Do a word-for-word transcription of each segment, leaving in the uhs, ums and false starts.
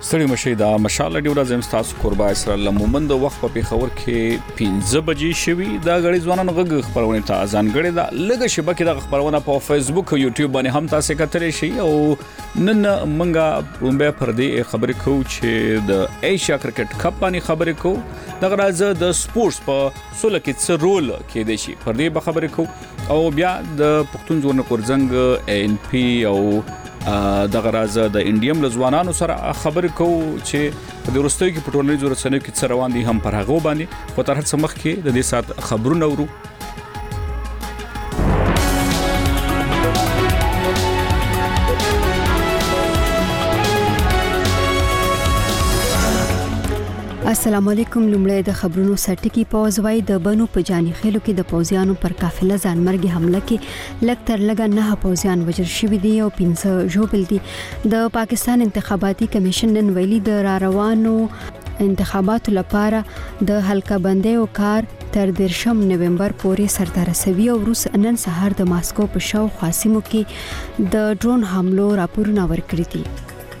ستړي مشي دا مشال ډیو راځم تاسو قربا اسرائیل مومند وخت په خبر کې پنځه بجې شوي دا غړي ځوانانو غږ خبرونه ته ځان غړي دا لږه شبکې د خبرونه په فیسبوک او یوټیوب باندې هم تاسو کتلی شئ او نن منګه رومبه پر دې خبرې کوو چې د ایشیا کرکټ کپ باندې خبرې کوو دا غراځه د سپورتس په سولې کې څه رول کې دی شي پر دې به خبرې کوو او بیا د پښتون ځوان کورځنګ ان پی او د غرازه د انډیم لزوانانو سره خبرې کوو چې په د ورستیو کې پټولنې ضرورت سره کې څه روان دي هم پر هغه باندې خو تر هڅه مخ کې د دې سات خبرونه ورو السلام علیکم لمړی د خبرونو سرټکی پوزوي د بنو په جاني خېلو کې د پوزیانو پر قافله ځانمرګي حمله کې لږ تر لږه نه پوزیان وژل شوي دي او پنځه ژوبل دي د پاکستان انتخاباتي کمیشن نن ویلي د را روانو انتخاباتو لپاره د حلقه بندۍ او کار تر دیرشم نومبر پورې سرته رسوي او روس نن سهار د ماسکو په شاوخوا سیمو کې د ډرون حملو راپورونه ورکړي دي.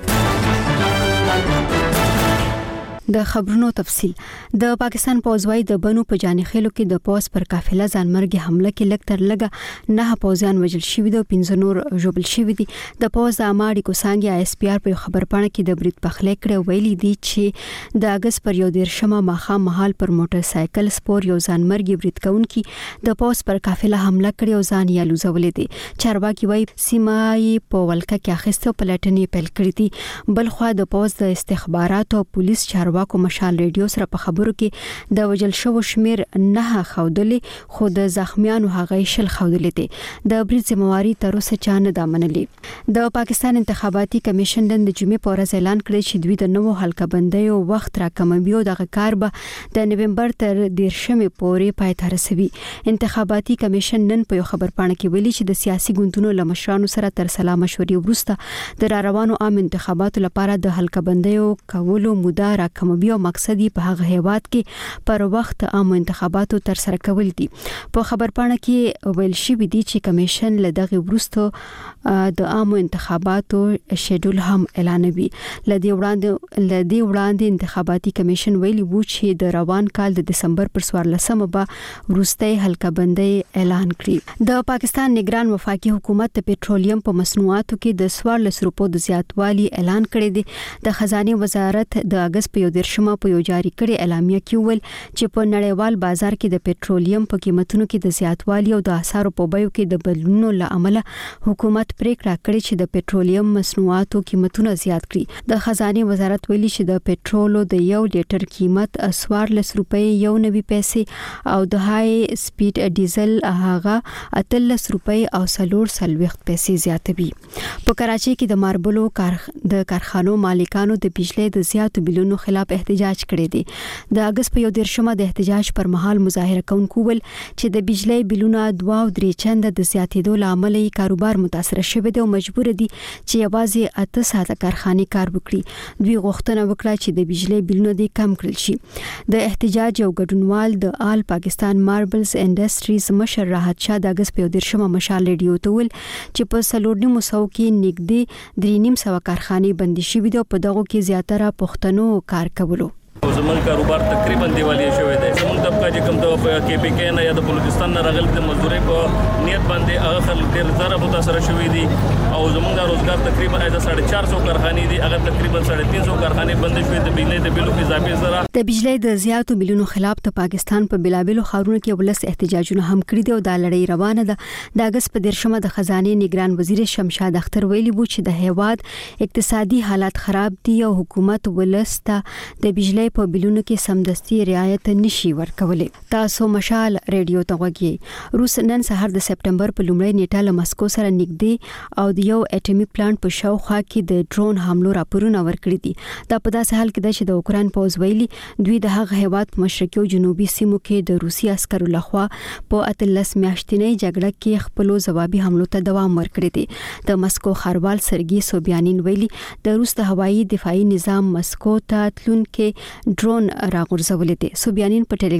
د خبرونو تفصيل د پاکستان پوزوي د بنو په جاني خېلو کې د پوز پر قافله ځانمرګي حمله کې لږ تر لږه نه پوزیان وژل شوي دي او پنځه نور ژوبل شوي دي. د پوز د اماړي کوسانګي آی اس پی آر په خبرپاڼه کې د برید پخلې کړه ویلي دي چې د اگست پر یو دیرشمه ماخام محل پر موټر سایکل سپور یو ځانمرګي برید کوونکي د پوز پر قافله حمله کړې او ځان یې لوزولې دي. چارواکي وايي سیمای په ولکه کې اخیسته پلټنې پیل کړې دي. بل خو د پوز د استخبارات او پولیس چارواکي کو مشال ریډیو سره په خبرو کې د وجل شو شمیر نه خودلې خو د زخمیانو هغه شل خودلې دي. د برید ذمہواری تر اوسه چانه د منلې. د پاکستان انتخاباتي کمیشن د جمعې په ورځ اعلان کړی چې دوی د نوو حلقه بندۍ او وخت راکموي او د کار به د نومبر تر دیرشمې پورې پای ته رسوي. انتخاباتي کمیشن نن په خبرپاڼه کې ویلي چې د سیاسي ګوندونو لمشرانو سره تر سلا مشورې وروسته د روانو عام انتخاباتو لپاره د حلقه بندۍ او کولو موده راکموي بیا مقصدی په هغه هیواد کې پر وخت عام انتخاباتو تر سره کول دي. په خبرپاڼه کې ویل شوی دی چې کمیشن له دغه وروسته د عام انتخاباتو شیډول هم اعلانوي. لدی وړاندې لدی وړاندې انتخاباتي کمیشن ویلي وو چې د روان کال د دسمبر پر څوارلسمه به وروستي حلقه بندۍ اعلان کړي. د پاکستان نگران وفاقي حکومت د پېټرولیم په مصنوعاتو کې د څوارلس روپو د زیاتوالي اعلان کړی دی. د خزانه وزارت د اگست په یو دیرشمه په یو جاری کړي اعلامیه کې ویل چې په نړیوال بازار کې د پېټرولیم په قیمتونو کې د زیاتوالي او د اسعارو په بیو کې د بدلونونو لامل حکومت پریکړه کړې چې د پېټرولیم مصنوعاتو قیمتونه زیات کړي. د خزانه وزارت ویلي چې د پېټرولو د یو لیټر قیمت څوارلس روپۍ یو نوي پیسې او د های سپیډ ډیزل هغه اتلس روپۍ او سلور سلويخت پیسې زیاتوي. په کراچۍ کې د ماربلو کار د کارخانو مالکانو د بجلی د زیاتو بلونو خلاف احتجاج کړی دی. د اگست په یو دیرشمه د احتجاج پر مهال مظاهره کوونکو ول چې د بجلی بلونه دوا او درې چنده د زیاتېدو لامل یې کاروبار متاثر شوی دی او مجبور دي چې یوازې اته ساعته کارخانه کار وکړي. دوی غوښتنه وکړه چې د بجلی بلونه دې کم کړل شي. د احتجاج او ګډونوال د آل پاکستان ماربلز انډستریز مشر راحت شاه د اگست په یو دیرشمه مشال ریډیو ته ول چې په سلورنی مسو کې نږدې درې نیم سو کارخانه بندي شوې دي او په دغه کې زیاتره پښتنو کار کولو. زمون کاروبار تقریبا دیوالی شوی دی. زمون طبقه چې کوم د کې پی کې نه یا د بلوچستان نه راغلي د مزدوري په نیت باندې هغه خلک ډېر زره متاثر شوی دي او زمون د روزګار تقریبا د ساڑھے چار سو کارخانې دي هغه تقریبا ساڑھے تین سو کارخانې بند شوې د بجلی د بلو اضافي زره د بجلی د زیاتو بلونو خلاف د پاکستان په بلابلو خارونو کې ولس احتجاجونه هم کړی دي او د لړۍ روانه ده. د اگست په دیرشمه د خزانه نگران وزیر شمشاد اختر ویلي وو چې د هیواد اقتصادي حالات خراب دي او حکومت ولسته د بجلی په بلونو کې سمدستي رعایت نشي ورکولای. تاسو مشال ریډیو ته وګورئ. روس نن سهار د سپټمبر په لومړۍ نیټه له مسکو سره نږدې او د یو اټومي پلانټ په شاوخوا کې د ډرون حملو راپورونه ورکړي دي. دا په داسې حال کې ده چې د اوکران پوز ویلي دوی د هغه هیواد په مشرقي او جنوبي سیمو کې د روسي عسکرو لخوا په اتلس میاشتنۍ جګړه کې خپل ځوابي حملو ته دوام ورکړي دي. د مسکو خاروال سرګي سوبیانین ویلي د روس د هوایي دفاعي نظام مسکو ته تلونکي ډرون راغورځولې دي. سوبیانین په ټلګرام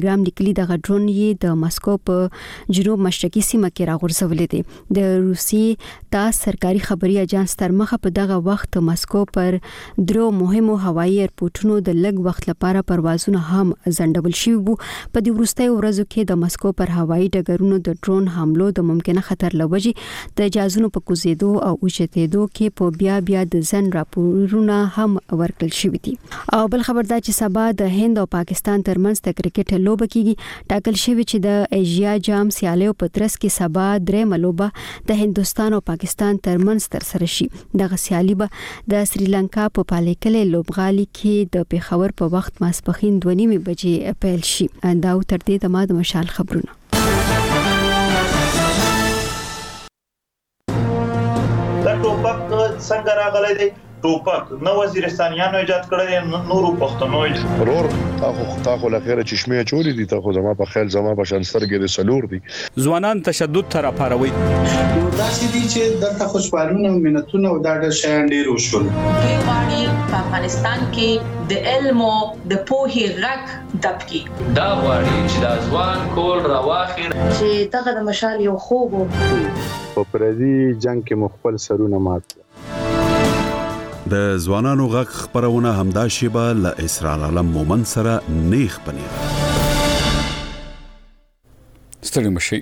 ټلګرام لیکلي د ډرون یې د مسکو په جنوب مشرقي سیمه کې راغورځولې دي د روسي تاس سرکاري خبري اژانس تر مخه په دغه وخت مسکو پر درو مهمو هوایي ایرپورټونو د لږ وخت لپاره پروازونه هم ځنډول شوي وو په دې وروستیو ورځو کې د مسکو پر هوایي ډګرونو د ډرون حملو د ممکنه خطر لوجې د جازونو په کوزیدو او اوچتېدو کې په بیا بیا د ځن راپورونه هم ورکړل شوي دي او بل خبر دا چې سبا د هند او پاکستان ترمنځ د کرکټ لوبه کیږي ټاکل شوی چې د ایشیا جام سیالیو په ترڅ کې سبا درې لوبه د هندستان او پاکستان ترمنځ تر سره شي دغه سیالي به د سریلانکا په پالیکلې لوبغالي کې د پیښور په وخت ماسپخین دوه نیمې بجې پیل شي دا تر دې د ماده مشال خبرونه دا ټوپک څنګه راغلی دی ټوپک نو وزیرستانیانو ایجاد کړی نورو پښتنو ورور تاسو تاسو لخيره چشمه چولې دي تاسو زما په خیال زما په شانسترګې د سلور دي ځوانان تشدد تر اپاروي دا چې دي چې د خوشحالونه مينتونه او دا د شان ډیر وشول دوی غواړي په افغانستان کې د علم او د پوهې غږ دبکي دا غواړي چې د ځوان کول راواخي چې دغه د مشال یو خوب په پردي جنگ کې مخبل سرونه مات د ځوانانو غږ خبرونه همدا شیبه ل اسرار عالم مومن سره نیخ پنیر ستړي مشي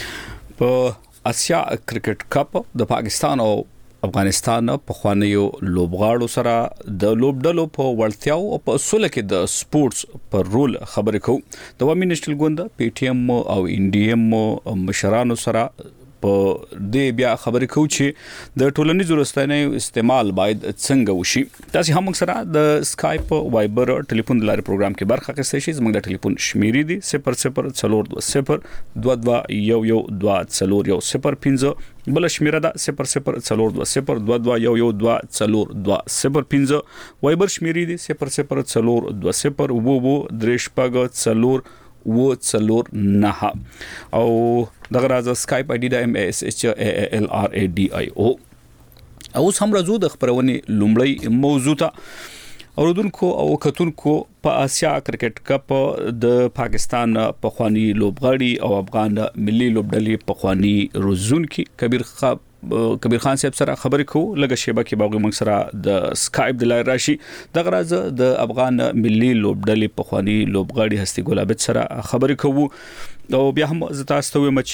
په اسیا کرکټ کپ د پاکستان او افغانستان په خوانیو لوبغاړو سره د لوبډلو په ورتیاو او په اصول کې د سپورتس پر رول خبرې کوو د وامي نېشنل ګوند پی ټی ایم او انډي ایم مشرانو سره په دې بیا خبرې کوو چې د ټولنیزو رسنیو استعمال باید څنګه وشي تاسو هم سره د اسکایپ وایبر ټلیفون لاري پروګرام کې برخه اخیستئ شئ زموږ د ټلیفون شمیرې دي صفر صفر څلور صفر دوه دوه یو یو دوه څلور یو صفر پنځه بل شمیره ده صفر صفر څلور دوه صفر دوه دوه یو یو دوه څلور دوه صفر پنځه وایبر شمیرې دي صفر صفر څلور دوه صفر وو وو درش پګ څلور و څلور نه او دغه راز اسکایپ آی ډی د ام اس ایچ ال ار ای ډی آی او اوس هم راځو د خبرونې لومړی موضوع ته اوردونکو او کتونکو په اسیا کرکټ کپ د پاکستان په خواني لوبغاړي او افغان ملي لوبډلې په خواني روزونکي کبیر خان کبیر خان صاحب سره خبرې کوو لږه شیبه کې باغی موږ سره د اسکایپ د لای راشي د غراز د افغان ملي لوبډلې په خواني لوبغاړي هستي ګل عابد سره خبرې کوو او بیا هم زه تاسو ته وایم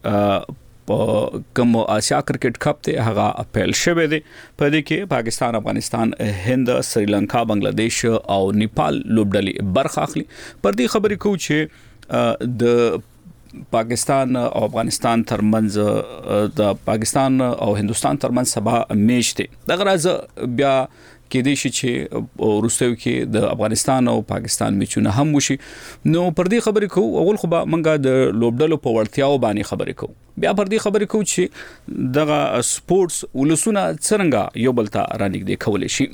چې په کوم اسیا کرکټ کپ ته هغه اپیل شوه دی په دې کې پاکستان افغانستان هند سریلانکا بنگلاديش او نیپال لوبډلې برخه اخلي پر دې خبرې کوو چې د پاکستان او افغانستان ترمنځ د پاکستان او هندستان ترمنځ سبا میچ دی دغه راز بیا کې دي چې روسیو کې د افغانستان او پاکستان میچونه هم وشي نو پر دې خبرې کوو اول خو به منګه د لوبډلو په ورتیاو باندې خبرې کوو بیا پر دې خبرې کوو چې دغه سپورتس ولسونه څنګه یو بل ته رانګدې کولای شي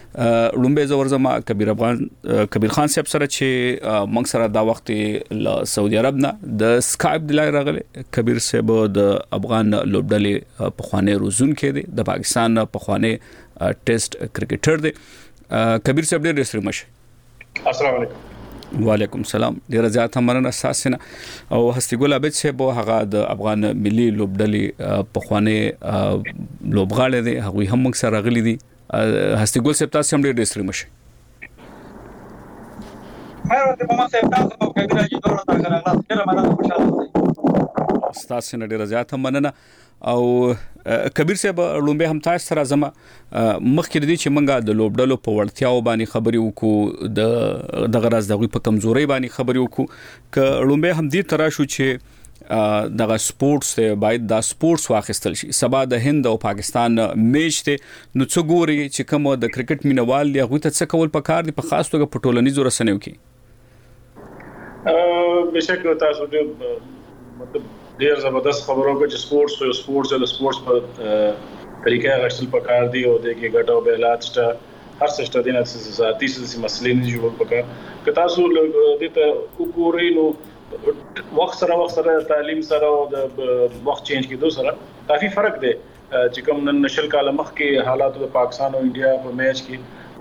لومبه زورزما کبیر افغان کبیر خان صاحب سره چې موږ سره دا وخت ل سعودي عرب نه د اسکایپ د لای راغله کبیر صاحب د افغان لوبډلې په خوانه روزون کې دي د پاکستان په خوانه ټیسټ کرکټر دی کبیر صاحب ډېر ستړي مشه السلام علیکم وعلیکم السلام ډیر زیات مننه اساسنه او هستی ګل عابد صاحب هغه د افغان ملي لوبډلې په خوانه لوبغاړي دي هغه هم موږ سره غلي دي هستی ګل صاحب تاسو هم ډېر ستړي مشه هر وخت په ما صاحب تاسو په کې راځي دوه تا غلاس ډېر مننه خوشاله تاسو نه ډیر زیات مننه او کبیر صاحب لومبه هم تاسو سره زما مخکې دي چې منګه د لوبډلو په ورتیاو باندې خبرې وکړو د د غراز دغه په کمزوري باندې خبرې وکړو ک لومبه هم دې ترا شو چې دغه سپورتس ته باید دا سپورتس واخیستل شي سبا د هند او پاکستان میچ ته نو څو ګوري چې کوم د کرکټ مینوال دی هغه ته څه کول پکار دي په خاص توګه په ټولنیزو رسنیو کې ا بشک تاسو دې مطلب ډیر زبردست خبرو کې چې سپورتس او سپورتس او سپورتس په طریقې غشتل پکار دي او د کې ګټو بیلات شته هر څه شته دینه ذاتي سیاسي مسلې نه جوړ پکار که تاسو د ته وګورئ نو وخت سره وخت سره تعلیم سره او د وخت چینج کېدو سره کافي فرق دی چې کوم نن نشل کاله مخ کې حالات د پاکستان او انډیا په میچ کې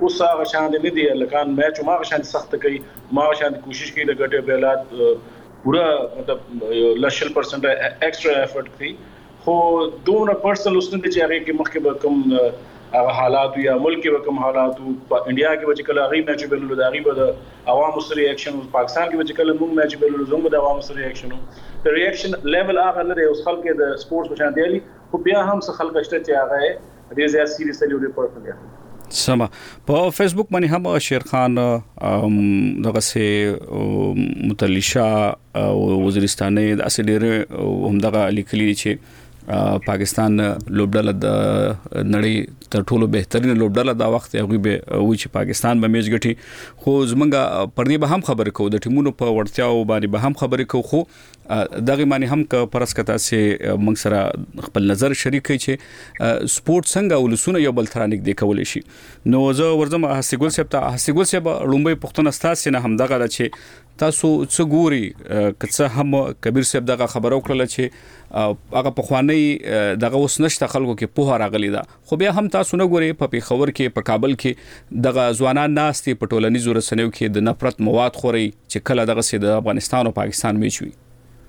اوس هغه شان نه دی لکان میچ ما شان سخت کوي ما شان کوشش کوي د ګټه بیلات پورا مطلب لشل پرسنٹ ایکسټرا ایفورت کوي خو دومره پرسنل اوس نه چې هغه کې مخکې به کوم هغه حالات یا ملک کې کوم حالات په انډیا کې به کله هغه میچ بیللو د هغه به د عوامو سره ریاکشن او پاکستان کې به کله موږ میچ بیللو زموږ د عوامو سره ریاکشن د ریاکشن لیول هغه نه دی اوس خلک د سپورتس په شان دی خو بیا هم څه خلک شته چې هغه ډېر زیات سیریسلی ریپورت کوي سما په فیسبوک باندې هم شیر خان دغه سه متلیشا وزیرستاني د اسډیر هم دغه لیکلي چې پاکستان لوبډاله د نړۍ تر ټولو بهترین لوبډاله دا وخت هغه به و چې پاکستان به میچ ګټي خو زمونږه پر دې به هم خبرې کوو د ټیمونو په وړتیاو باندې به هم خبرې کوو خو دغه معنی هم ک پرسکتا سي موږ سره خپل نظر شریک کړي چې سپورت څنګه ولسونه یو بل ترانیک دی کولای شي نو زه ورزم حسیګل صاحب ته حسیګل صاحب لومبي پښتون استاد نه هم دغه د چې تاسو څه ګوري کڅه هم کبیر صاحب دغه خبرو کړل چې هغه په خوانی دغه اوس نشته خلکو کې په راغلی دا خو بیا هم تاسو نه ګوري په پیښور کې په کابل کې دغه ځوانان ناستي په ټولنیزو رسنیو کې د نفرت مواد خوري چې کله دغه سي د افغانستان او پاکستان میچ وي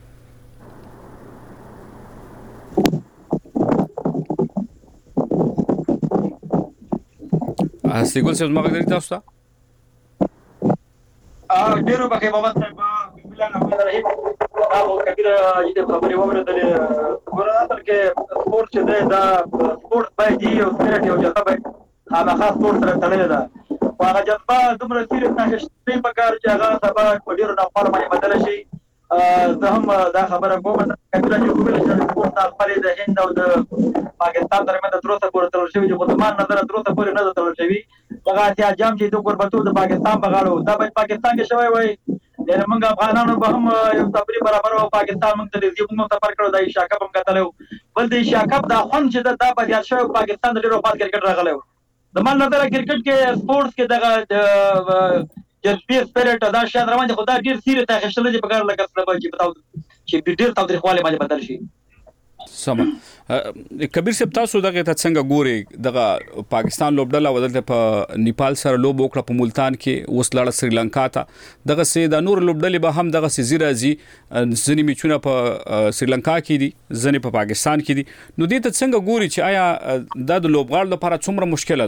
اسیګل څه زما غږ تاسو ته ا ډیرو بخې محمد صاحب بسم الله الرحمن الرحیم او کبیره چې په خبرې ومره د ګورناتر کې سپورت چې دا سپورت باندې یو سپورت یو جذبه هغه خاص سپورت سره تړلې ده او هغه جذبه دومره سیریس نه شي په کار چې هغه سبا په ډیرو نقل باندې بدل شي زه هم دا خبره کوم کبیره چې کومه چې سپورت خپل د هند او د پاکستان ترمنځ د تروسه پورې تړل شوی چې په زمان نظر تروسه پورې نه تړل شوی هغه چې جام چې د قربتو د پاکستان په غاړه دا په پاکستان کې شوی وای د موږ افغانانو به هم یو تبري برابر او پاکستان موږ ته دې موږ سفر کړو د ایشیا کپ هم کتلو بل د ایشیا کپ دا خون چې دا په یاد شوی پاکستان د ډیرو پات کرکټ راغلی د مان نظر کرکټ کې سپورتس کې دغه جذبي سپیرټ دا شان روان دي خدای ډیر سیریس ته خښتل دي په کار لکه څه به چې بتاو چې ډیر تاریخواله باندې بدل شي سم کبیر صاحب تاسو دغه ته څنګه ګوري دغه پاکستان لوبډاله ودلته په نیپال سره لوب وکړه په ملتان کې اوس لاړه سریلانکا ته دغه سي د نور لوبډلې به هم دغه سي زیرازي ځنی میچونه په سریلانکا کې دي ځنی په پاکستان کې دي نو دې ته څنګه ګوري چې آیا د لوبغاړو لپاره څومره مشکله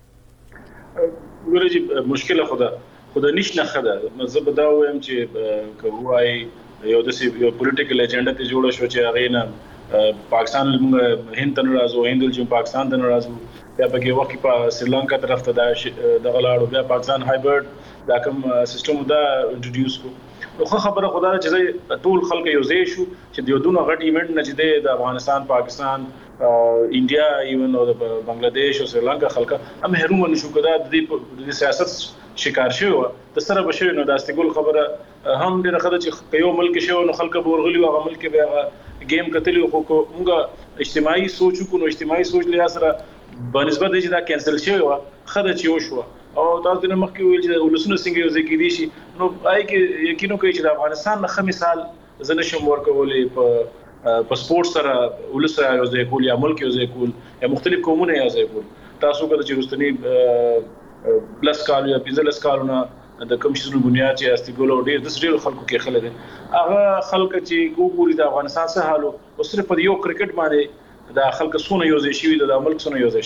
ده ګوري مشکله خدا خدا نشنه خدا زه به دا وایم چې کوای یو د یو پولیټیکل ایجنډا ته جوړ شو چې هغه نه پاکستان هند ته راځو هندل چې پاکستان ته راځو بیا په وخت کې په سریلانکا طرف ته د غلاړو بیا پاکستان هایبرد دا کوم سیستم دا انټروډیوس کو خو خبره خدای چې ټول خلک یو ځای شو چې د دونو غټ ایونت نه چې د افغانستان پاکستان انډیا ایون او د بنگلاديش او سریلانکا خلک هم محروم نشو کړه د سیاست شکار شو د سره بشوي نو د استګول خبره هم ډیره خدای چې یو ملک شو نو خلک بورغلی او ملک به گیم کتلی خو موږ اجتماعي سوچ کو نو اجتماعي سوچ لیا سره بنسبت دې دا کینسل شوی و خدای چې وشو او تاسو د مخکې ویل چې ولسونه څنګه یو ځای کې دي شي نو آی کې یقینو کوي چې د افغانستان نه مثال زنه شم ورکولې په په سپورت سره ولسه یو ځای کول یا ملک یو ځای کول یا مختلف قومونه یو ځای کول تاسو کله چې رستنی پلس کال یا پنځلس کالونه د کمشنونو بنیاد چې استګول او ډیر د ډیر خلکو کې خلک دي هغه خلک چې ګوري د افغانستان سره حالو او صرف په یو کرکټ باندې د خلک سونه یو ځای شوی د ملک سونه یو ځای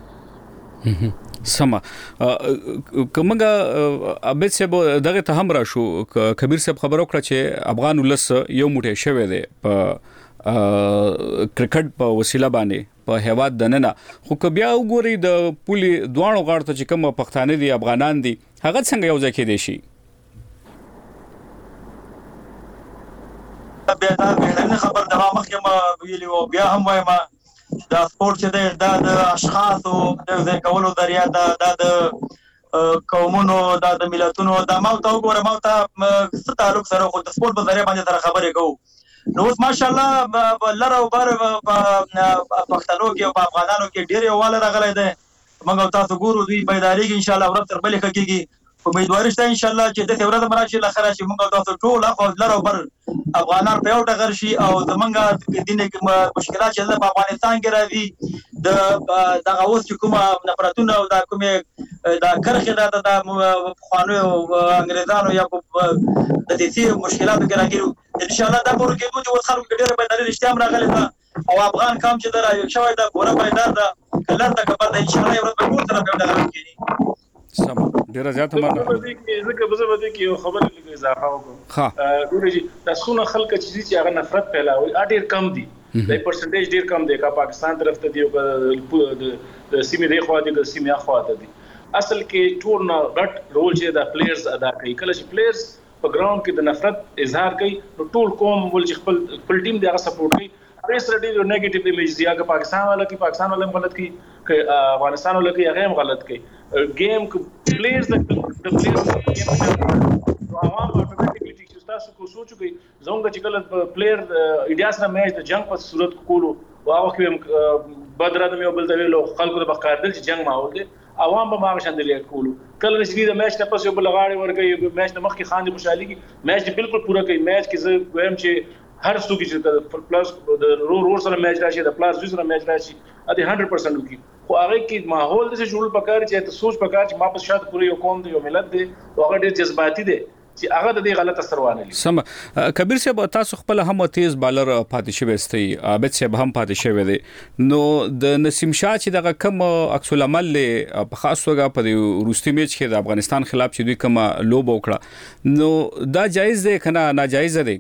شوی سما کومه ابد سبو دغه ته هم را شو کبیر صاحب خبرو کړ چې افغان ولس یو موټی شوی دی په کرکټ په وسیله باندې په هواد دننه خو بیا وګوري د پولي دوانو غاړه ته چې کوم پښتانه دي افغانان دي هغه څنګه یو ځکه دي شي بیا دا بهترین خبر د مخکې ما ویلی او بیا هم وایم دا سپورت چې دا د اشخاص او د ځای کولو دریا دا د قومونو دا د ملتونو دا ما ته وګوره ما ته څه تعلق سره خو د سپورت په ذریعہ باندې سره خبرې کوو نو اوس ماشاءالله لره او بار په پښتنو کې او په افغانانو کې ډېر یووالی راغلی دی موږ تاسو ګورو دوی بیداری کې ان شاء الله ورځ تر بلې ښه کېږي امیدواري شته ان شاء الله چې داسې ورځ به راشي الاخره چې موږ تاسو ټول اخوا لره او بر افغانان په یو ټغر شي او زمونږ دیني مشکلات چې په افغانستان کې راځي د دغه اوس چې کومه نفرتونه او د کومې دا کرخه دا د خوانو انګريزانو یا د دې مشکلاتو کې راګیرو ان شاء الله دا پور کې موږ خلکو ډېر به د اشتام راغلی او افغان کام چې دا یو شوی دا ګوره پایدار دا کلر دا کبر د ان شاء الله یو ورځ به ټول طرف ډېر غلط کیږي سم ډیر زیات هم زکه به زه به کې یو خبره لګي اضافه وکړم ها ګورې تاسو نه خلک چې هغه نفرت پیلاوي ډېر کم دي د پرسنټیج ډیر کم دی کا پاکستان طرف ته دی او د سیمې دی خو د سیمې خوا ته دی اصل کې ټول نه غټ رول چې د پلیئرز ادا کوي کله چې پلیئرز په ګراوند کې د نفرت اظهار کوي نو ټول قوم ول چې خپل خپل ټیم دی هغه سپورټ کوي هغه سره ډیر نیگیټیو ایمیج دی هغه پاکستان والا کې پاکستان والا غلط کوي افغانستان والا کې هغه غلط کوي گیم پلیئرز د پلیئرز عوام اتوماتیکلی چې تاسو کو سوچو کوي زموږ چې کله پلیئر انډیا سره میچ د جنگ په صورت کولو او هغه کې بدر ادم یو بل د ویلو خلکو د بقاردل چې جنگ ماحول دی عوام به ماغه شاندلې کولو کله چې د میچ نه پس یو بل غاړي ورګي میچ نه مخکې خاندي خوشحالي کی میچ بالکل پوره کوي میچ کې زه وایم چې هر څوک چې پلس د رو رو سره میچ راشي د پلس سره میچ راشي اته هنډرډ پرسنټ کی خو هغه کې ماحول د څه جوړ پکار چې ته سوچ پکار چې ما په شاد پوره یو قوم دی یو ملت دی او هغه ډیر جذباتي دی چې هغه د دې غلط اثر وانه لري سم کبیر صاحب تاسو خپل هم تیز بالر پاتې شوی استي عابد صاحب هم پاتې شوی دی نو د نسیم شاه چې دغه کم عکس العمل له په خاص توګه په روستي میچ کې د افغانستان خلاف چې دوی کوم لوب وکړه نو دا جایز دی کنه ناجایز دی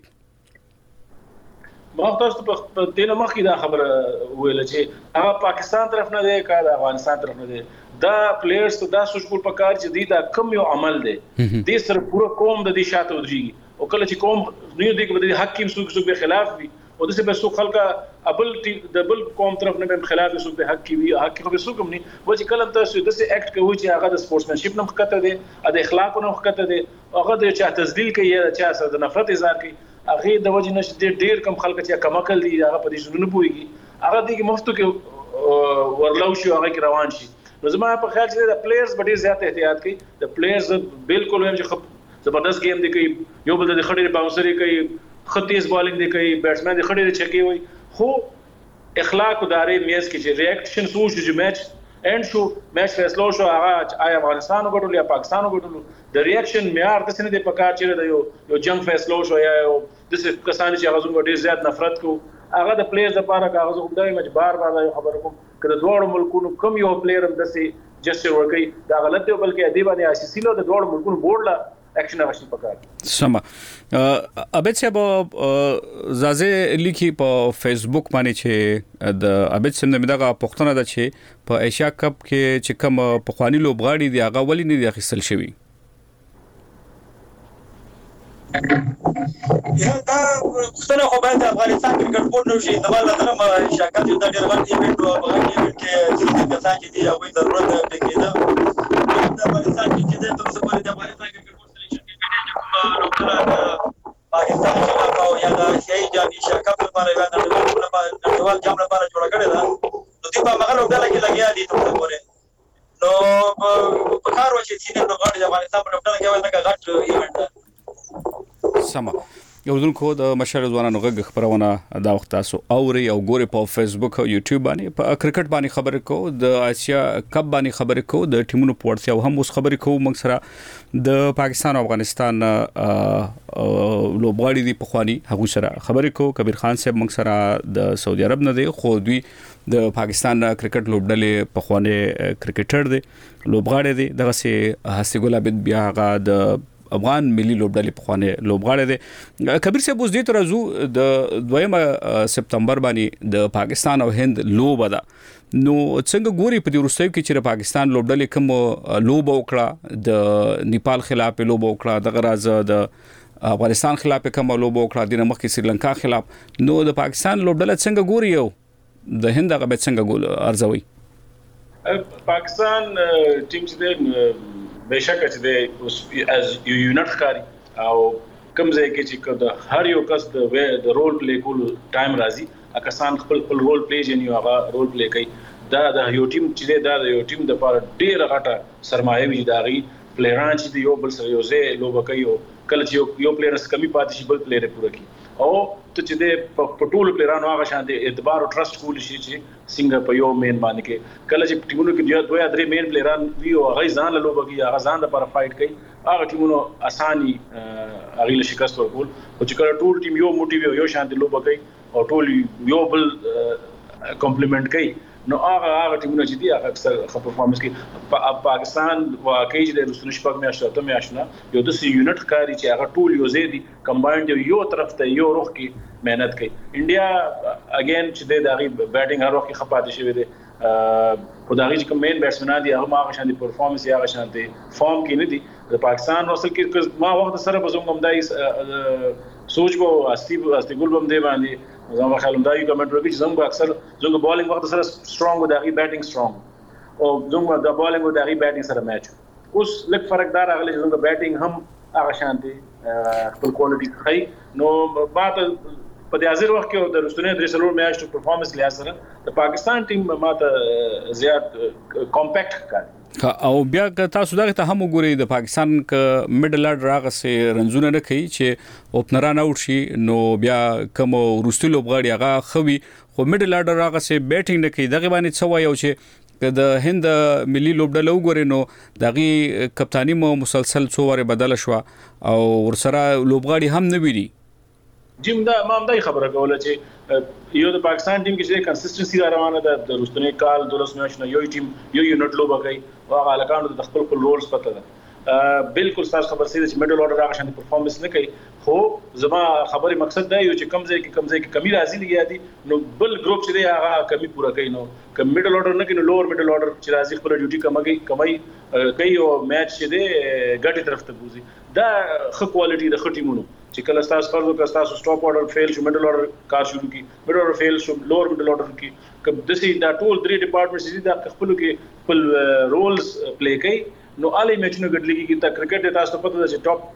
ما تاسو په دینه مخکې دا خبره ویل چې هغه پاکستان طرف نه دی کا د افغانستان طرف نه دی دا پلیئرز ته دا سوچ کول پکار چې دی دا کم یو عمل دی د سر پوره قوم د دې شاته ودرېږي او کله چې قوم نه دی کې د حکیم سوق سوق به خلاف وي او د څه به سوق خلک ابل د بل قوم طرف نه به خلاف سوق به حق کی وي حق خو به سوق هم نه و چې کله تاسو د څه اکټ کوي چې هغه د سپورټسمنشپ نه مخکته دی د اخلاق نه مخکته دی هغه د چا تذلیل کوي یا چا سره د نفرت اظهار کوي هغه د وجه نشته ډیر کم خلک چې کم عقل دي هغه په دې شنو پويږي هغه دغه مفتو کې ورلو شو هغه کې روان شي نو زما په خیال چې د پلیئرز ډیر زیات احتیاط کوي د پلیئرز بالکل هم چې زبردست گیم دی کوي یو بل د خړې باونسري کوي خطیز بالینګ دی کوي بیټسمن دی خړې چکی وي خو اخلاق او داري میز کې چې ریاکشن سوچ چې میچ اینڈ شو میچ فیصلو شو هغه آیا افغانستان وګټل یا پاکستان وګټل د ریاکشن معیار د سینې د پکار چې د یو یو جنگ فیصلو شو یا یو د څه کسان چې هغه زموږ ډیر زیات نفرت کو هغه د پلیئرز لپاره کاغذ خدای مج بار بار یو خبر کوم کله دوه ملکونو کم یو پلیئر هم د سي جسټر ورکی دا غلط دی بلکې ادی باندې اساسي لو د دوه ملکونو بورډ لا اکشن اغشن پکار سما عابد صاحب زازه لیکي په فیسبوک باندې چې د عابد صاحب دغه پښتنه ده چې په ایشیا کپ کې چې کوم پخوانی لوبغاړي دی هغه ولې نه دی اخیستل شوی یا دا څنګه خو باید افغانستان کرکټ بورډ نو شي د بل سره ما شاکر یو د ډیر غټ ایونت او هغه ایونت کې چې د کسان چې دی هغه ضرورت دی کېده د افغانستان کې د تاسو په د افغانستان کرکټ پاکستان چې راکاو یا د ایشیاي جام ایشیا کپ لپاره یا د نړیوال جام لپاره جوړ کړی دا نو دی په هغه ډول کې لګیا دي ته وګوره نو په کار و چې سینه نو غاړي د افغانستان په ډول کې وایي دا غټ ایونت سما یوډونکو د مشر ځوانانو غږ خبرونه دا وخت تاسو اوري او ګوري په فیسبوک او یوټیوب باندې په کرکټ باندې خبرې کو د آسیا کپ باندې خبرې کو د ټیمونو پورتیا او هم اوس خبرې کو موږ سره د پاکستان او افغانستان لوبغاړي دی په خواني هغه سره خبرې کو کبیر خان صاحب موږ سره د سعودي عرب نه دی خو دوی د پاکستان کرکټ لوبډلې په خواني کرکټر دی لوبغاړي دی دغه سي حسی ګل عبد بیا هغه د افغان ملي لوبډلې په خوانه لوبغاړي دي کبیر صاحب اوس دې ترازو د دویمه سپتمبر باندې د پاکستان او هند لوب ده نو څنګه ګوري په دې وروستیو کې چې پاکستان لوبډلې کوم لوب وکړه د نیپال خلاف لوب وکړه د غراز د افغانستان خلاف کوم لوب وکړه د مخکې سریلانکا خلاف نو د پاکستان لوبډله څنګه ګوري یو د هند هغه به څنګه ګول ارزوي پاکستان ټیم چې بهشکه چې د از یو یونټ ښکاري او کوم ځای کې چې د هر یو کس د د رول پلی کول ټایم راځي کسان خپل خپل رول پلی جنې هغه رول پلی کوي دا د یو ټیم چې دا د یو ټیم د لپاره ډیره غټه سرمایه وي دا غي پلیران چې یو بل سره یو ځای لوب کوي او کله چې یو پلیئر کمی پاتې شي بل پلیئر پوره کی او ته چې د پټول پلیئرانو هغه شان دي اعتبار او ټرست کول شي چې څنګه په یو مین باندې کې کله چې ټیمونو کې دوه درې مین پلیئران وی او هغه ځان له لوبږي هغه ځان لپاره فایټ کوي هغه ټیمونو اساني هغه له شکست ورکول او چې کله ټول ټیم یو موټیو یو شان دي لوبږي او ټول یو بل کمپلیمنٹ کوي نو هغه هغه ټیمونه چې دي هغه اکثر ښه پرفارمنس کوي پاکستان واقعي د رسول شپږ میاشتې ته میاشتنه یو د سی یونټ کاری چې هغه ټول یو زیدي کمباینډ یو طرف ته یو روح کې مهنت کوي انډیا اگین چې د دغه بیټینګ هر وخت خپاته شوی دی خدایي چې کوم مین بیټسمنان دي هغه هغه شان دي پرفارمنس یا هغه شان دي فارم کې نه دي د پاکستان اصل کې ما وخت سره به زموږ همدای سوچ وو استی استی ګل بم دی باندې زما خیالم دا یو کمنټ ورکړي چې زموږ اکثر زموږ بالینګ وخت سره سترونګ و دغه بیټینګ سترونګ او زموږ د بالینګ و دغه بیټینګ سره میچ اوس لک فرق دار غلي چې زموږ بیټینګ هم هغه شان دي خپل کوالټي خي نو بعد په دې حاضر وخت کې د رستنه درې سلور میاشتو پرفارمنس لیا سره د پاکستان ټیم ماته زیات کمپیکټ ښکاري او بیا تاسو دغه ته هم وګورئ د پاکستان ک میډل آرډر هغه سه رنزونه نه کوي چې اوپنران اوټ شي نو بیا کوم روستي لوبغاړي هغه خوي خو میډل آرډر هغه سه بیټینګ نه کوي دغه باندې څه وایو چې د هند ملي لوبډله وګورئ نو دغه کپتانی مو مسلسل څو واره بدل شو او ورسره لوبغاړي هم نه ویری جیم دا ما هم دا خبره کوله چې یو د پاکستان ټیم کې چې کنسستنسي روانه ده د رستنی کال دولس میاشتنه یو ټیم یو یونټ لوبه کوي او هغه الکانو د خپل خپل رولز پته ده بالکل تاسو خبر سي چې میډل اورډر هغه شان پرفارمنس نه کوي خو زما خبره مقصد دا یو چې کم ځای کې کم ځای کې کمی راځي لګیا دي نو بل ګروپ چې دی هغه کمی پوره کوي نو کم میډل اورډر نه کوي نو لوور میډل اورډر چې راځي خپل ډیوټي کمای کمای کوي او میچ چې دی ګټي طرف ته بوزي دا ښه کوالټي د خټیمونو چې کله تاسو فرض وکړئ تاسو سټاپ اورډر فیل شو میډل اورډر کار شروع کی میډل اورډر فیل شو لوور میډل اورډر کی کله د سي دا ټول درې ډپارټمنټس دي دا خپل کې خپل رولز پلی کوي نو علي میچونو ګډلګي کی تا کرکټ تاسو ته پته ده چې ټاپ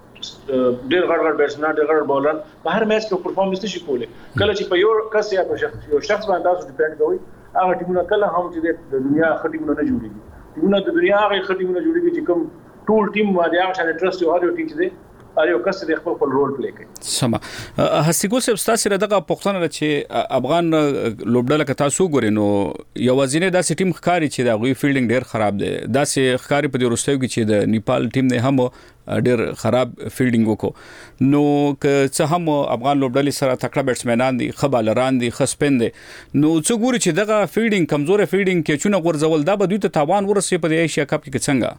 ډېر غړ غړ بیټسمن ډېر غړ بولر په هر میچ کې پرفارمنس نشي کولی کله چې په یو کس یا په شخص یو شخص باندې تاسو ډیپند کوئ هغه ټیمونه کله هم چې د دنیا خټیمونه نه جوړيږي ټیمونه د دنیا هغه خټیمونه جوړيږي چې کوم ټول ټیم باندې هغه شان ټرست یو هر یو ټیم چې دی اړیو کس د خپل خپل رول پلی کوي سم هسیګو سب تاسو دغه پښتنه چې افغان لوبډله ک تاسو ګورئ نو یو وزینه د ټیم ښکاری چې د غوي فیلډینګ ډیر خراب دی دا سه ښکاری په دې وروستیو کې چې د نیپال ټیم نه هم ډیر خراب فیلډینګ وکړو نو که څه هم افغان لوبډلې سره تکړه بیټسمنان دي خبالران دي خسپین دي نو څو ګوري چې دغه فیلډینګ کمزور فیلډینګ کې چونه غورځول دا به دوی ته تاوان ورسې په ایشیا کپ کې څنګه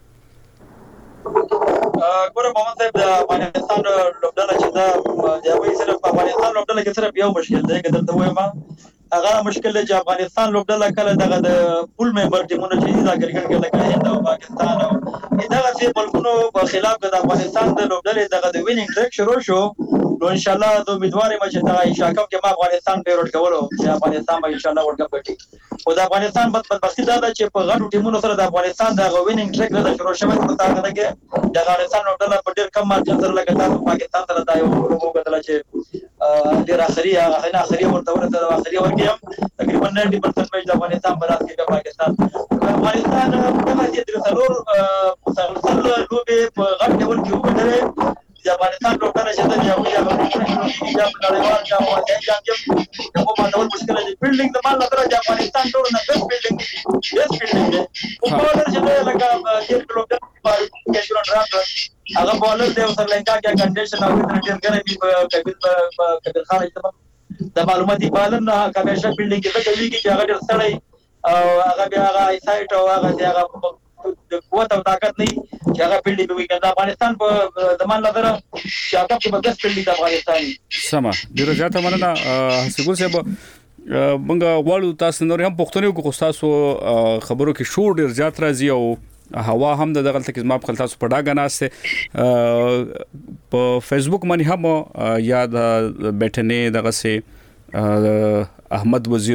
ګوره محمد صاحب د افغانستان لوبډله چې دا د یوې صرف په افغانستان لوبډله کې صرف یو مشکل دی که درته وایم هغه مشکل دی چې افغانستان لوبډله کله دغه د فول ممبر ټیمونه چې دا کرکټ کې لکه هند او پاکستان او دغه چې ملکونو په خلاف د افغانستان د لوبډلې دغه د وینینګ ټریک شروع شو نو ان شاء الله د امیدوارم چې دا ایشیا کپ کې ما افغانستان فیوریټ کولو چې افغانستان به ان شاء الله ورلډ کپ ګټي او د افغانستان بدبختي دا ده چې په غټو ټیمونو سره د افغانستان د وینینګ ټریک نه شروع شوی په تاګه ده کې د افغانستان لوبډله په ډیر کم مارجن سره لکه تاسو پاکستان سره دا یو وګورئ چې ډیر اخري هغه اخري ورته ورته اخري ورګي تقریبا نوي پرسنټ میچ د افغانستان په راس کې د پاکستان افغانستان په هغه د څلور مسلسل لوبې په غټ ډول کې وګټلې د افغانستان لوبډله چې د یو یو یا په نړیوال یا په جام کې په ماته مشکل دي فیلډینګ د مال سره د افغانستان ټول نه بیس فیلډینګ بیس فیلډینګ او بولر چې لکه ډیر لوبډله کې شروع راځي هغه بولر دی او سرلنکا کې کنډیشن او ډیر ګرمي په کبیر په کبیر خان ایتما د معلوماتي بالر نه کمیشه فیلډینګ کې کوي چې هغه ډیر سړی او هغه بیا هغه ایسایټ او هغه هغه د قوت او طاقت نه چې هغه فیلډینګ کوي د افغانستان په زمان لپاره چې هغه په بس فیلډینګ د افغانستان سم ډیر زیاته مننه هسیګل صاحب مونږ غواړو تاسو نور هم پښتنو کو تاسو خبرو کې شور ډیر زیات راځي او هوا هم د دغه تک زما په تاسو په ډاګه ناشته په فیسبوک باندې هم یا د بیٹنې دغه سه احمد وزیر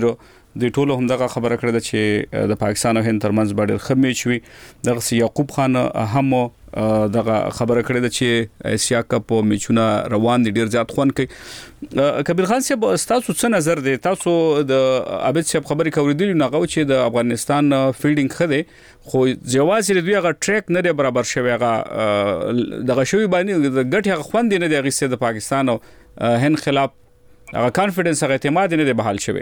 د ټولو هم دغه خبره کړې چې د پاکستان او هند ترمنځ باندې خمیچ وي دغه سي یعقوب خان هم دغه خبره کړې ده چې ایشیا کپ میچونه روان دي ډیر زیات خون کوي. کبیر خان صاحب تاسو څه نظر دی؟ تاسو د عابد صاحب خبرې کوریدلی نو غو چې د افغانستان فیلډینګ خده خو جواز لري دوی هغه ټریک نه برابر شوی هغه دغه شوی باندې د ګټ هغه خوند نه دی غیسه د پاکستان او هند خلاف هغه کانفیډنس هغه اعتماد نه دی بحال شوی.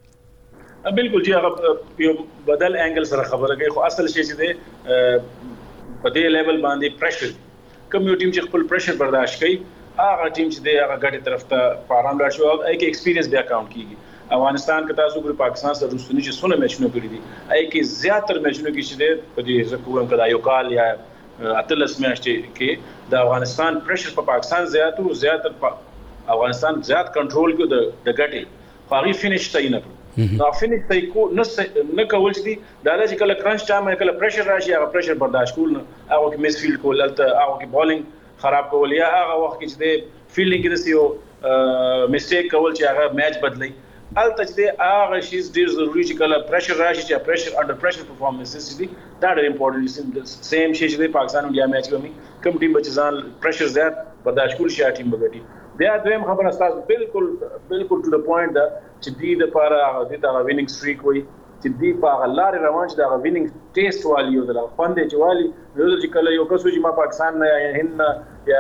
بالکل جی هغه یو بدل انګل سره خبره کوي خو اصل شی چې دی په دې لیول باندې پریشر کوم یو ټیم چې خپل پریشر برداشت کوي هغه ټیم چې دی هغه ګټه طرف ته پارام لاړ شو او یک ایکسپیرینس بیا کاونټ کیږي. افغانستان کې تاسو ګور پاکستان سره رسونی چې سونه میچونه کړی دي اې کې زیاتره میچونه کې چې دی په دې زکوم کدا یو کال یا اتلس میاشتې کې د افغانستان پریشر په پاکستان زیات او زیاتره افغانستان زیات کنټرول کو د د ګټي خو هغه فینیش ته نه نو فینیش ته کو نه نه کول چې دا چې کله کرنچ ټایم کله پریشر راشي هغه پریشر برداشت کول نه هغه کې میس فیلډ کول الته هغه کې بالینګ خراب کول یا هغه وخت کې چې فیلډینګ کې دسیو میسټیک کول چې هغه میچ بدلی الته چې هغه شی ډیر ضروری چې کله پریشر راشي چې پریشر انډر پریشر پرفارمنس دي دا ډیر امپورټنت سیم شی چې پاکستان انډیا میچ کې کم ټیم بچ ځان پریشر زیات برداشت کول شي ټیم بغټي بیا دویم خبره تاسو بالکل بالکل ټو د پوینټ دا چې دی د لپاره هغه د هغه وینینګ سټریک وي چې دی په هغه لارې روان چې د هغه وینینګ ټیسټ والی او د خوندې چوالي یو چې کله یو کس چې ما پاکستان نه یا هند نه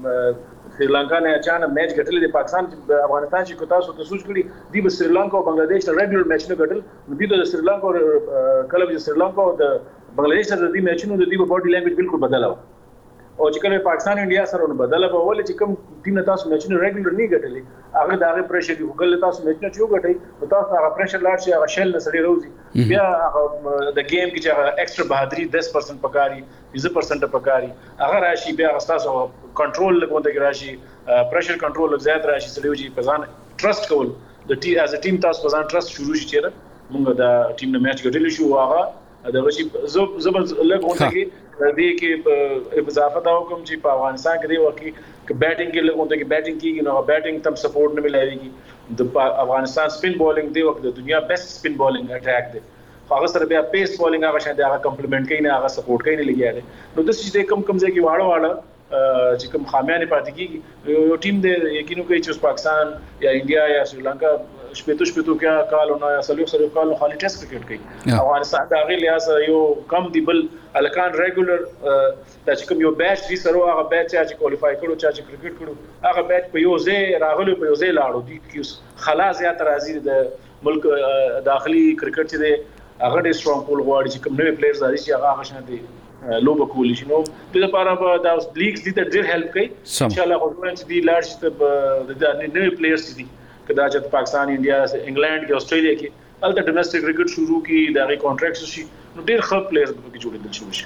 یا سریلانکا نه اچانک میچ ګټل دی پاکستان افغانستان چې کو تاسو ته سوچ کړی دی به سریلانکا او بنگلاديش سره ریګولر میچ نه ګټل نو دی د سریلانکا کله چې سریلانکا او د بنگلاديش سره د میچونو د دی په باډي لینګویج بالکل بدل و او چې کله پاکستان انډیا سره نو بدل به ول چې کوم ټیم تاسو میچونه ریګولر نه ګټلې هغه د هغه پریشر دی وګل تاسو میچونه چې وګټئ نو تاسو هغه پریشر لاړ شي هغه شل نه سړي روزي بیا د گیم کې چې هغه ایکسترا بهادری دس پرسنټ پکاري بیس پرسنټ پکاري هغه راشي بیا تاسو کنټرول لګونته کې راشي پریشر کنټرول زیات راشي سړي چې پزان ټرست کول د ټیم از ا ټیم تاسو پزان ټرست شروع شي چیرې موږ د ټیم نه میچ ګټل شو هغه دا شي زب زب لګونته کې دې کې اضافه دا کوم چې په افغانستان کې دی وکی ک بیټینګ کې لګونته کې بیټینګ کیږي نو بیټینګ تم سپورټ نه ملایږي د افغانستان سپین بولینګ دی وخت د دنیا بیسټ سپین بولینګ اٹیک دی هغه سره بیا پیس بولینګ هغه شاته هغه کمپلیمنٹ کوي نه هغه سپورټ کوي نه لګیاره نو د څه کم کم ځای کې واړه واړه چې کوم خامیانه پاتې کیږي یو ټیم دی یقینو کوي چې پاکستان یا انډیا یا سریلانکا شپېتو شپېتو کې کال او یا سلو سلو کال خالي ټیسټ کرکټ کوي افغانستان دا غي لحاظ یو کم دی بل الکان ریګولر چې کوم یو بیچ دي سره هغه بیچ چې کوالیفای کړو چې کرکټ کړو هغه بیچ په یو ځای راغلو په یو ځای لاړو دي چې خلا زیات راځي د ملک داخلي کرکټ چې دی هغه ډېر سترونګ کول غواړي چې کوم نوې پلیئرز راځي چې هغه هغه شنه دي لوبه کولی شي نو د لپاره به دا لیګز دي ته ډېر هیلپ کوي ان شاء الله خو چې دی لاړ شي ته د نوې پلیئرز دي کدا چې پاکستان انډیا انګلند کې استرالیا کې الته ډومېسټک کرکټ شروع کی دا غي کانټریکټس شي نو ډېر ښه پلیئرز به کې جوړېدل شي.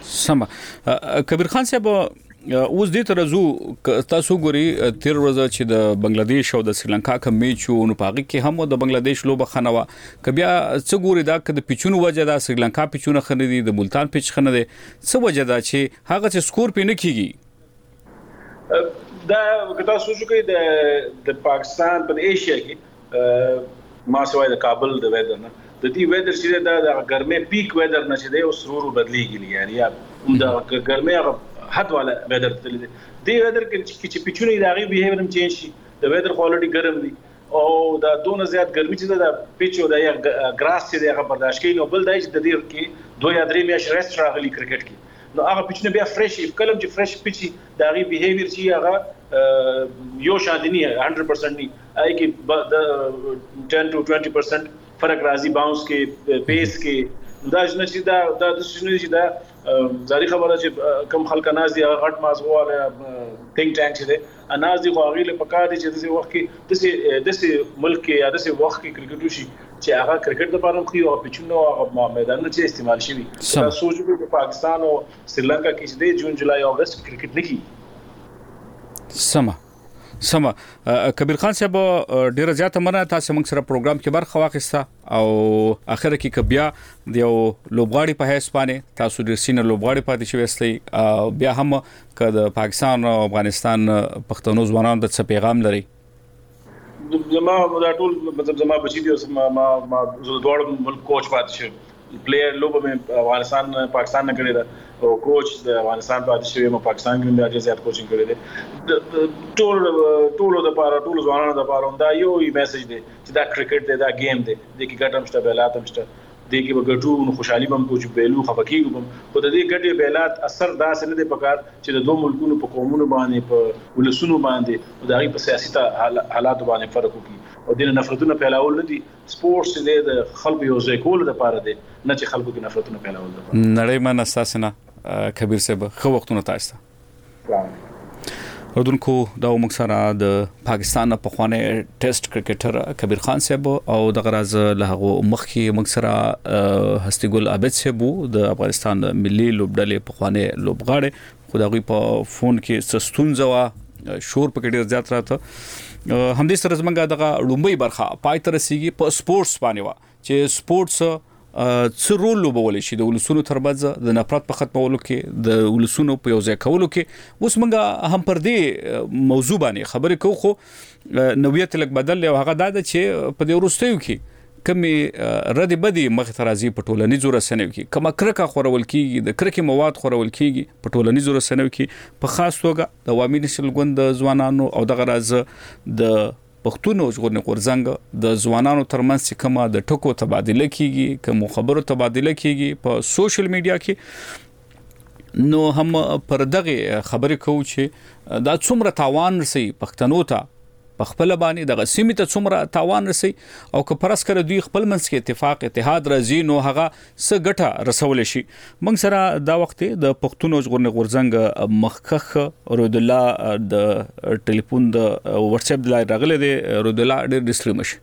سم کبیر خان صاحب اوس دې ترزو تاسو ګوري تیر ورځ چې د بنگلاديش او د سریلانکا کوم میچ نو پاګه کې هم د بنگلاديش لوبه خنوا کبیا څه ګوري دا د پیچونو وجه دا سریلانکا پیچونه خنه دي د ملتان پیچ خنه دي څه وجه دا چې هغه چې سکور پې نه کیږي دا کدا سوچو کې د د پاکستان په ایشیا کې ما سوای د کابل د ویدر نه د دې ویدر چې دا د ګرمه پیک ویدر نه چې دی او سرور بدلیږي یعنی یا د ګرمه حد والا ویدر تل دي دی ویدر کې چې پیچونه داغي بیهیویر هم چینج شي د ویدر کوالټي ګرم دي او دا دونه زیات ګرمي چې دا پیچ او دا یا ګراس چې هغه برداشت کوي نو بل دای چې د دې کې دوه یا درې میاشتې ریسټ راغلي کرکټ کې نو هغه پیچونه بیا فرش کلم چې فرش پیچي داغي بیهیویر چې هغه یو شاندنی هندرد پرسنټ نه آی کې ټن ټو ټوئنټي پرسنټ فرق راځي باونس کې پیس کې دا چې دا دا د څه چې دا ځاری خبره چې کم خلک ناز دي هغه غټ مازغواله ثینک ټانک چې دی اناز دي خو هغه له پکار دي چې د وخت کې د د ملک یا د وخت کې کرکټ وشي چې هغه کرکټ د پاره خو او پچونو هغه میدان نه چې استعمال شي دا سوچو چې پاکستان او سریلانکا کې چې د جون جولای او اگست کرکټ نه کی سما سما کبیر خان صاحب ډیر زیاته مننه تاسو موږ سره پروګرام کې برخه واخیسته او اخر کې کبیا د یو لوبغاړي په حیث باندې تاسو د سینه لوبغاړي پاتې شوی استئ بیا هم ک د پاکستان او افغانستان پښتنو ځوانانو د څه پیغام لري زما دا ټول مطلب زما بچی دی ما ما ما دوړ ملک کوچ پاتې شو پلیئر لوبه مې افغانستان پاکستان نه کړی دا او کوچ د افغانستان پاتې شوی ما پاکستان کې مې اجازه زیات کوچینګ کړی دی ټول ټول د پاره ټول ځوانانو د پاره دا یو میسج دی چې دا کرکټ دی دا گیم دی د کې ګټم شته بیلات هم شته د کې وګټو نو خوشحالي بم کوچ بیلو خفقیږي بم خو د دې ګټې بیلات اثر دا سره د پکار چې د دوه ملکونو په قومونو باندې په ولسونو باندې او د هغه په سیاسي حالات باندې فرق وکړي او د نفرتونو پیلاول نه دي سپورتس د خلکو یو ځای کول د پاره دی نه چې خلکو کې نفرتونه پیلاول دي. نړۍ من اساسنه کبیر صاحب خو وختونه تاسو ردونکو دا موږ سره د پاکستان په خوانه ټیسټ کرکټر کبیر خان صاحب او د غراز له هغه مخکي موږ سره هستی ګل عابد صاحب د افغانستان ملي لوبډلې په خوانه لوبغاړي خدای په فون کې سستون زوا شور پکې ډیر زیات راته همدې سره زمونږ دغه لومبي برخه پای تر رسیدي په سپورتس باندې وا چې سپورتس څه رول لوبول شي د ولسونو ترمنځ د نفرت په ختمولو کې د ولسونو په یو ځای کولو کې اوس موږ هم پر دې موضوع باندې خبرې کوو خو نویت لک بدل او هغه دا چې په دې وروستیو کې کمی ردی بدی مخ ترازی په ټولنیزو رسنیو کې کما کرکه خورول کیږي د کرکه مواد خورول کیږي په ټولنیزو رسنیو کې په خاص توګه د عوامي نشل ګوند ځوانانو او د غراز د پښتون ژغورنې غورځنګ د ځوانانو ترمنځ چې کومه د ټکو تبادله کیږي کوم خبرو تبادله کیږي په سوشل میډیا کې نو هم پر دغه خبرې کوو چې دا څومره تاوان رسي پښتنو ته په خپل باندې د غسیمه ته څومره تاوان رسي او که پرس کړ دوی خپل منځ کې اتفاق اتحاد راځي نو هغه څه ګټه رسول شي. موږ سره دا وخت د پښتون ژغورنې غورځنګ مخکخ رود الله د ټلیفون د واتس اپ د لای راغله دی رود الله ډېر ډسټری مشي.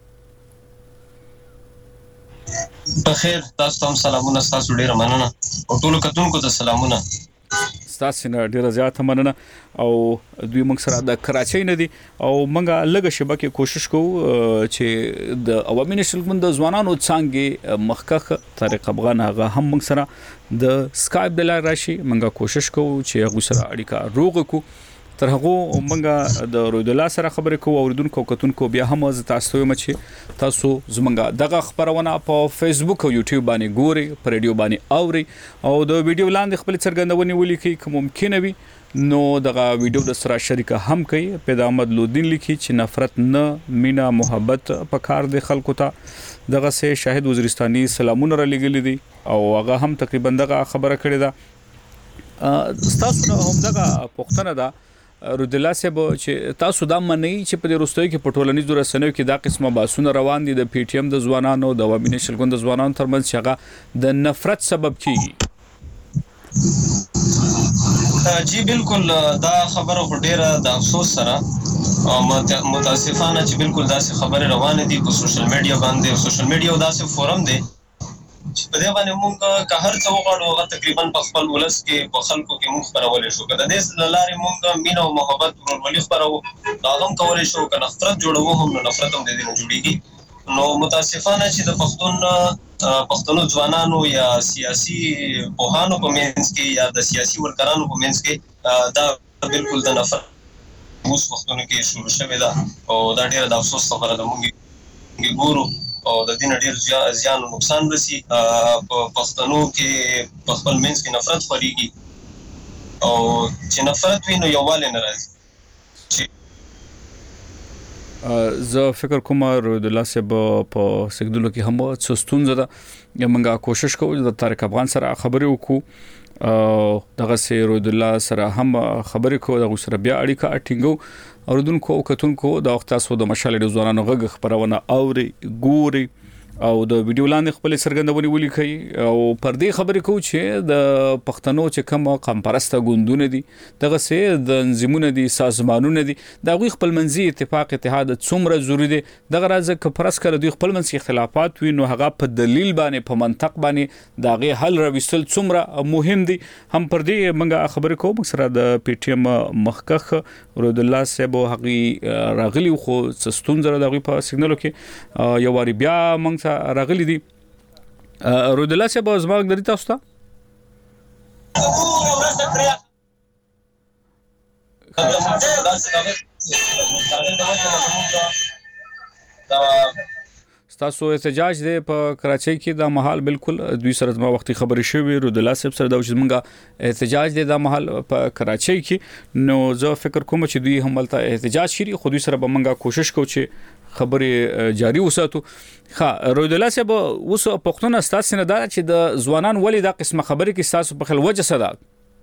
بخیر تاسو ته سلامونه تاسو ډېر مننه او ټول کتونکو ته سلامونه تاسو نه ډیره زیاته مننه او دوی موږ سره د کراچۍ نه دي او موږ لږه شبکه کوشش کوو چې د عوامي نشل ګوند د ځوانانو څنګه مخکخ طارق افغان هغه هم موږ سره د سکایپ د لارې راشي موږ کوشش کوو چې هغه سره اړیکه روغ کو تر هغه موږ د رود الله سره خبرې کوو اوردونکو کتونکو بیا هم از تاسو ته مچ تاسو زمونږ دغه خبرونه په فیسبوک او یوټیوب باندې ګوري پر ریډیو باندې اوري او د ویډیو لاندې خپل څرګندونې ولیکي کوم ممکن وي نو دغه ویډیو د سره شریک هم کوي پیدا احمد لودین لیکي چې نفرت نه مینا محبت په کار د خلکو ته دغه سه شاهد وزیرستاني سلامونه را لګل دي او هغه هم تقریبا دغه خبره کړې ده تاسو هم دغه پښتنه ده رود الله صاحب چې تاسو دا منئ چې په روستوي کې پټولنیزو رسنیو کې دا قسمه باسونه روان دي د پی ټی ایم د ځوانانو د عوامي نشل ګوند د ځوانانو ترمنځ چې هغه د نفرت سبب کیږي. جی بالکل دا خبره ډیره د افسوس سره متاسفانه چې بالکل داسې خبره روانه دي په سوشل میډیا باندې او سوشل میډیا داسې فورم دی چې په دې باندې موږ که هر څه وغواړو هغه تقریبا په خپل ولس کې په خلکو کې موږ خپرولې شو که د دې لارې موږ مینه او محبت ورورولي خپرو هغه هم کولی شو که نفرت جوړوو هم نو نفرت هم د دې نه جوړېږي نو متاسفانه چې د پښتون پښتنو ځوانانو یا سیاسي پوهانو په منځ کې یا د سیاسي ورکرانو په منځ کې دا بالکل د نفرت اوس وختونو کې شروع شوې ده او دا ډېره د افسوس خبره ده موږ ګورو او د دې ډېر زیان او نقصان رسي په پښتنو کې په خپل منځ کې نفرت خوريږي او چې نفرت وي نو یووالی نه راځي. زه فکر کوم رود الله صاحب په سګدلو کې هم څه ستونزه ده موږ کوشش کوو د طارق افغان سره خبرې وکړو دغه سه رود الله سره هم خبرې کوو دغه سره بیا اړیکه اټینګو اوردونکو او کتونکو د وخت تاسو د مشال د ځوانانو غږ خبرونه اوري ګوري او د ویډیو لاندې خپل څرګندونې ولیکي او پر دې خبرې کوو چې د پښتنو چې کوم قوم پرسته ګوندونه دي دغه سه د انزمونه دي سازمانونه دي دا غوي خپل منځي اتفاق اتحاد څومره ضروری دي دغه راځه ک پرس کړ دوی خپل منځي اختلافات وي نو هغه په دلیل باندې په منطق باندې داغه حل راوستل څومره مهم دي هم پر دې منګه خبرې کوم سره د پی ټی ایم مخکخ رود الله صاحب هغه راغلی خو ستون زره دغه په سیګنالو کې یو واری بیا منګ راغلی دي رود الله صاحب زما غږ درته تاسو ته دا تاسو احتجاج دی په کراچۍ کې د محل بالکل دوی سره ما وختي خبرې شوې رودلا صاحب سره د وشمنګا احتجاج دی د محل په کراچۍ کې نو زه فکر کوم چې دوی هم ملته احتجاج شری خو دوی سره به منګه کوشش کوو چې خبرې جاری وساتو. ښه رودلا صاحب اوس پښتون استاد سینه دا چې د ځوانان ولې دا قسمه خبرې کې تاسو په خل وجه صدا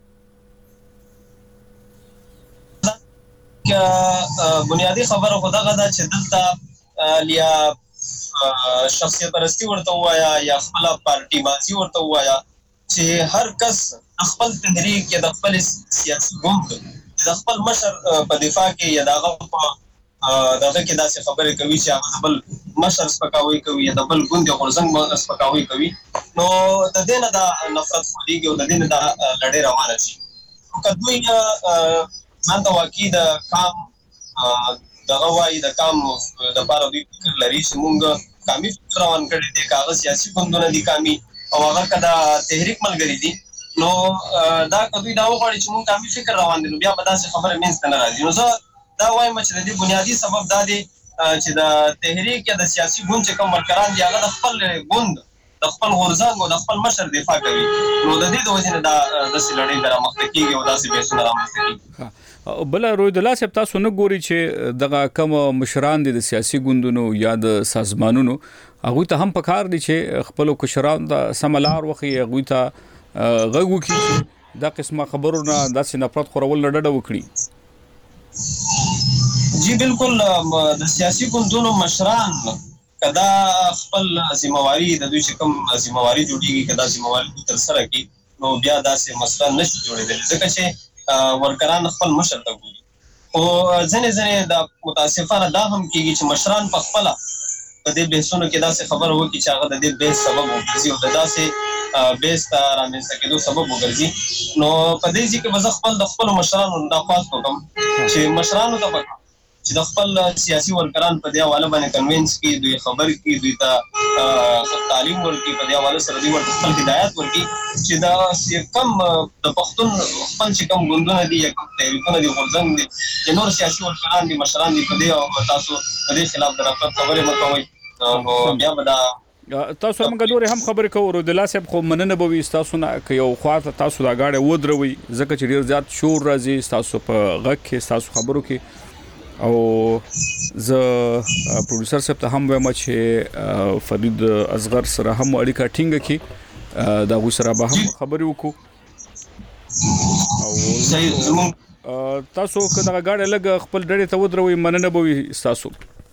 بنیادی خبره خو دغه ده چې دلته لیا شخصیت پرستی ورته وایا یا خپل پارټي بازی ورته وایا چې هر کس خپل تحریک یا د خپل سیاسي ګوند د خپل مشر په دفاع کې یا دغه په دغه کې داسې خبرې کوي چې هغه بل مشر سپکاوي کوي یا د بل ګوند غورځنګ سپکاوي کوي نو د دې نه د نفرت خوريږي او د دې نه د لړۍ روانه شي که دوی ځان ته واقعي د کام دغه وایي د کام د پاره دوی فکر لري چې مونږ کامي فکر روان کړی دی کاغذ سیاسي ګوندونه دي کامي او هغه کدا تحریک ملګری دي نو دا کدوې دا وغواړي چې مونږ کامي فکر روان دي نو بیا به داسې خبره مینځ نه راځي. نو زه دا وایم چې د دې بنیادی سبب دا دی چې د تحریک یا د سیاسي ګوند چې کوم ورکران دي هغه د خپل ګوند د خپل غورځنګ او د خپل مشر دفاع کوي نو د دې د وجې نه دا د سلړې درا مخته کیږي او داسې به سره رامنځته کیږي. بل رویدلا صاحب تاسو نه ګوري چې دغه کوم مشران دي د سیاسي ګوندونو یا د سازمانونو هغه ته هم پکار دي چې خپل کشران د سملار وخی هغه ته غوږ کی دا قسمه خبرونه داسې نفرت خورول لړډه وکړي. جی بالکل د سیاسي ګوندونو مشران کدا خپل ذمہواری د دوی چې کوم ذمہواری جوړیږي کدا ذمہواری تر سره کی نو بیا داسې مسله نشي جوړېدل ځکه چې ورکران خپل مشر ته ګوري او ځنې ځنې د متاسفانه دا هم کېږي چې مشران په خپل په دې بحثونو کې داسې خبر وکړي چې هغه د دې بحث سبب وګرځي او د داسې بحث ته رامنځته کېدو سبب وګرځي. نو په دې ځکه به زه خپل د خپلو مشرانو دا خواست وکړم چې مشرانو ته پکار چې د خپل سیاسي ورکران په دې حواله باندې کنوینس کې دوی خبر کې دوی ته تعلیم ورکړي په دې حواله سره دوی ورته خپل هدایت ورکړي چې دا کم د پښتون خپل چې کوم ګوندونه دي یا کوم تحریکونه دي غورځنګ دي چې نور سیاسي ورکران دي مشران دي په دې او تاسو په دې خلاف د نفرت خبرې مه کوئ نو بیا به دا تاسو هم غوړې هم خبرې کوو رودلا صاحب خو مننه به وي تاسو نه ک یو خواته تاسو دا غاړه ودروي ځکه چې ډیر زیات شور راځي تاسو په غږ کې تاسو خبرو کې او ز پروډوسر صاحب ته هم وایم چې فرید اصغر سره هم اړیکه ټینګه کی دا غو سره به هم خبرې وکړو او تاسو کله غاړه لګ خپل ډېر ته ودروي مننه به وي تاسو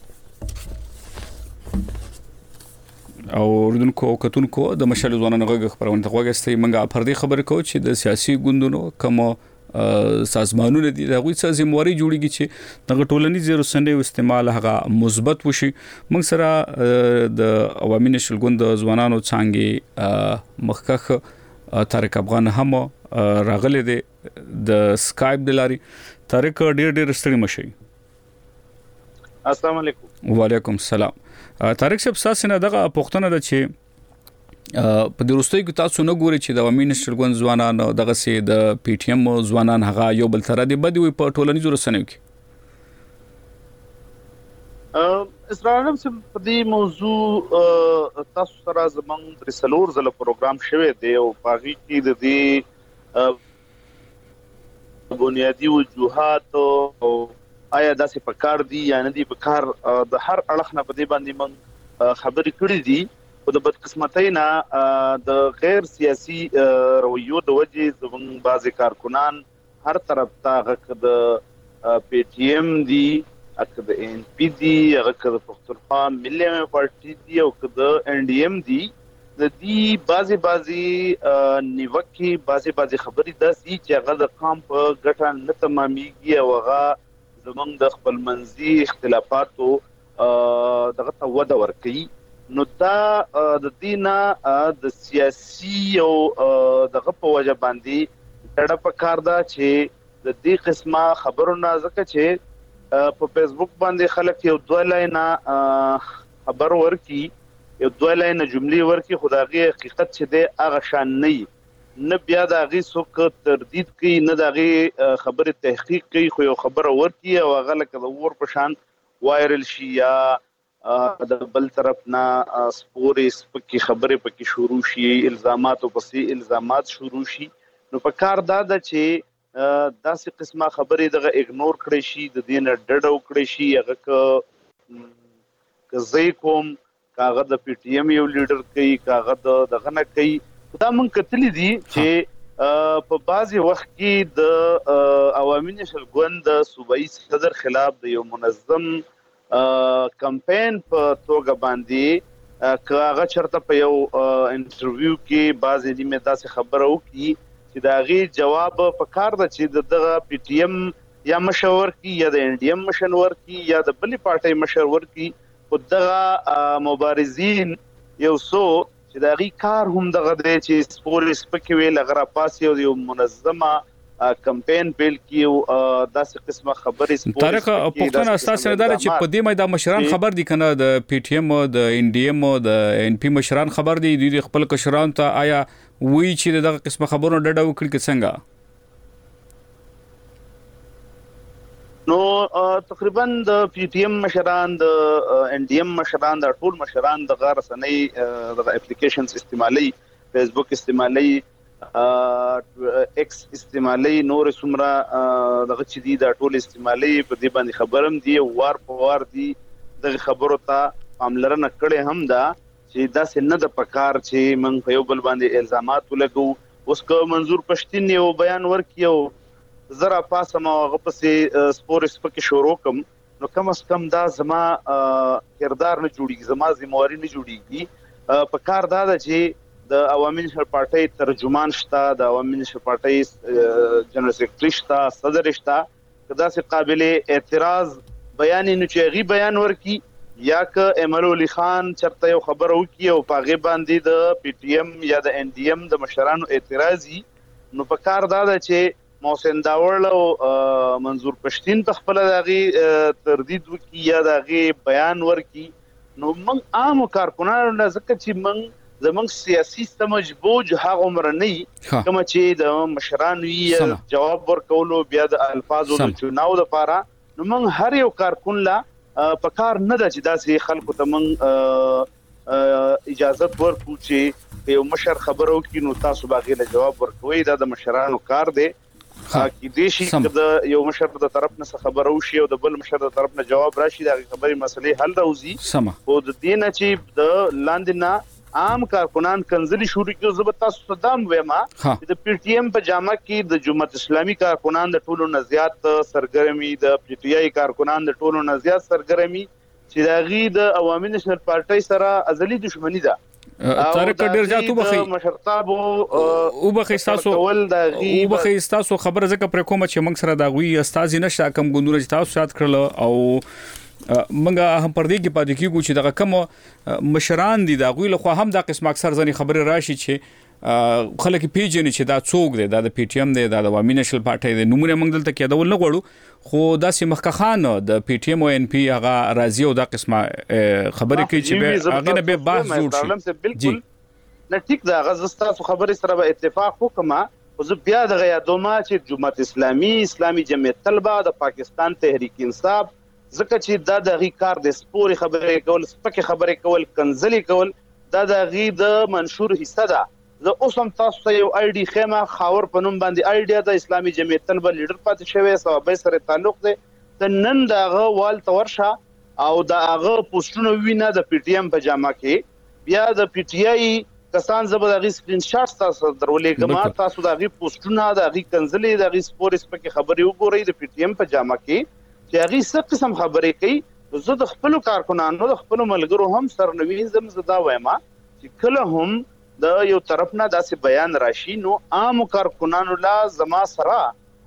او ردونکو کتونکو د مشال ځوانانو غږ خبرونه غوښتي منګه پردي خبرې کو چې د سیاسي ګوندونو کوم سازمانونه دي دغه څه ذمہواری جوړیږي چې دغه ټولنیز رسنۍ استعمال هغه مثبت وشي. موږ سره د عوامي نشل ګوند ځوانانو څنګه مخکخ طارق افغان هم راغله دي د سکایپ د لاري. طارق ډیر ډیر ستړي مشي. السلام علیکم. وعلیکم السلام. طارق صاحب تاسو نه دغه پوښتنه ده چې په د روستۍ کې تاسو نه ګوري چې د عوامي نشل ګوند ځوانان دغه سي د پی ټی ایم ځوانان هغه یو بل تر دي بدوي په ټولنیزو رسنیو کې اسرائیل سم په دې موضوع تاسو سره زمونږ د سلور زله پروګرام شوه دی او باغی کې د دې بنیادی وجوهات او آیا داسې پکار دي یا نه دي پکار د هر اړخ نه په دې باندې من خبرې کړې دي او د بدقسمتۍ نه د غیر سیاسي رویو د وجې زمونږ بعضې کارکنان هر طرف ته هغه د پی ټي ایم دي هغه د ان پی دي هغه د پښتونخوا ملي پارټي دي او د ان ډي ایم دي د دې بعضې بعضې نیوکې بعضې بعضې خبرې داسې چې هغه د قام په ګټه نه تمامیږي او هغه زمونږ د خپلمنځي اختلافاتو دغه ته وده ورکوي. نو دا د دې نه د سیاسي او دغه په وجه باندې ډډه پکار ده چې د دې قسمه خبرونه ځکه چې په فیسبوک باندې خلک یو دوه لاینه خبر ورکي یو دوه لاینه جملې ورکي خو د هغې حقیقت چې دی هغه شان نه وي نه بیا د هغې څوک تردید کوي نه د هغې خبرې تحقیق کوي خو یو خبره ورکي او هغه لکه د اور په شان وایرل شي یا د بل طرف نه سپورې سپکې خبرې پکې شروع شي الزامات او پسې الزامات شروع شي نو په کار دا ده چې داسې قسمه خبرې دغه اګنور کړی شي د دې نه ډډه وکړی شي هغه که زه کوم کاغه د پی ټی ایم یو لیډر کوي کاغه د دغه نه کوي دا مونږ کتلی دي چې په بعضي وخت کې د عوامي نشل ګوند د صوبایي صدر خلاف د یو منظم کمپین په توګه باندې کاغه چرته په یو انټرویو کې بعضی نیمه داسې خبره وکړي چې دا غي جواب په کار د چې دغه پی ټی ایم یا مشور کی یا د ان ډی ایم مشور کی یا د بلی پارټي مشور کی په دغه مبارزین یو سو چې دا غي کار هم دغه د چې سپورټ سپکې ویل غره پاسي یو منظمه کمپین بیل کیو داسې قسمه خبرې سپورټ طارق پښتون استاد سره دا چې په دې مې د مشران خبر دي کنه د پی ټی ایم د ان ډی ایم د ان پی مشران خبر دي د خپل کشران ته آیا وی چې دغه قسمه خبرونه ډډه وکړي کې څنګه نو تقریبا د پی ټی ایم مشران د ان ډی ایم مشران د ټول مشران د غیر رسنۍ د اپلیکیشنز استعمالي فیسبوک استعمالي ایکس استعمالي نور سمرا دغه چې دي د ټول استعمالي په دې باندې خبرم دي وار په وار دي د خبرو ته عملرنه کړي هم دا چې دا سن د پکار چې من په یو بل باندې الزامات ولګو اوس کو منظور پښتين یو بیان ورکیو زرا پاسه ما غپسې سپورټ سپکه شروع کوم نو کم از کم دا زما کردار نه جوړیږي زما ذمہواری نه جوړیږي په کار دا چې د عوامي نشر پارټي ترجمان شته د عوامي نشر پارټي جنرال سیکریټری شته صدر شته کدا سي قابل اعتراض بیان نه چېغي بیان ورکی یا ک امل علي خان چرته یو خبر وکي او پاغه باندې د پی ټی ایم یا د ان ډی ایم د مشرانو اعتراضي نو په کار دا چې محسن داوړ او منظور پښتين په خپل دغه تردید وکي یا دغه بیان ورکی نو من عام کارکونانو نه ځکه چې من زمونږ سیاسي سمج بوج هغه عمر نه کوم چې د مشران وی جواب ورکولو بیا د الفاظو د چناو لپاره نو موږ هر یو کارکون لا په کار نه د چې داسې خلکو ته موږ اجازه ورکو چې یو مشر خبرو کې نو تاسو باغې له جواب ورکوي دا د مشرانو کار دی کې دې شي د یو مشر د طرف نه خبرو شي او د بل مشر د طرف نه جواب راشي دا خبري مسلې حل راوځي او د دې نه چې د لاندې نه عام کارکنان کنځلي شروع کیو زبر تاسو صدام وېما د پی ټی ایم په جامه کې د جمهوریت اسلامي کارکنان د ټولو نه زیات سرګرمي د پی ټی آی کارکنان د ټولو نه زیات سرګرمي چې دا غي د عوامي نشنل پارټي سره ازلي دښمنی ده طارق ډیر جاتو بخي مشرتابو او بخي تاسو او بخي تاسو خبر زکه پر کوم چې موږ سره دا غوي استاد نشه کم ګوندونه چې تاسو شاد کړل او منګه هم پر دې کې پاتې کیږي چې دغه کوم مشران دي دا غوي له خو هم د قسم اکثر ځنی خبره راشي چې خلک پیژني چې دا څوک دی دا د پی ټی ایم دی دا د عوامي نشل پارټي دی نمونه موږ دلته کېدول نه غواړو خو دا سي مخکخان د پی ټی ایم او ان پی هغه راضي او دا قسمه خبره کوي چې هغه نه به بحث جوړ شي بالکل نه ټیک دا غزستا خبره سره به اتفاق وکما او زه بیا د غیادوما چې جمهوریت اسلامي اسلامي جمعیت طلبه د پاکستان تحریک انصاف ځکه چې دا د غي کار د سپوري خبرې کول سپکه خبرې کول کنځلي کول دا د غي د منشور حصہ ده زه اوس هم تاسو ته یو آی ډي خیمه خاور پنوم باندې آیډیا د اسلامي جمعیت طلبه لیډر پاتې شوی صوبې سره تعلق دی د نن دغه وال تورشه او دغه پوسټونه وینه د پی ټی ایم په جامه کې بیا د پی ټی آی کسان زبر غي سکرین شاټ تاسو درولې کما تاسو دغه پوسټونه دغه کنځلي دغه سپوري سپکه خبرې وګورئ د پی ټی ایم په جامه کې چې هغه څه قسم خبرې کوي زه د خپل کارکونانو د خپل ملګرو هم سرنوین زم زدا وایم چې کله هم د یو طرف نه داسې بیان راشي نو عام کارکونانو لا زما سره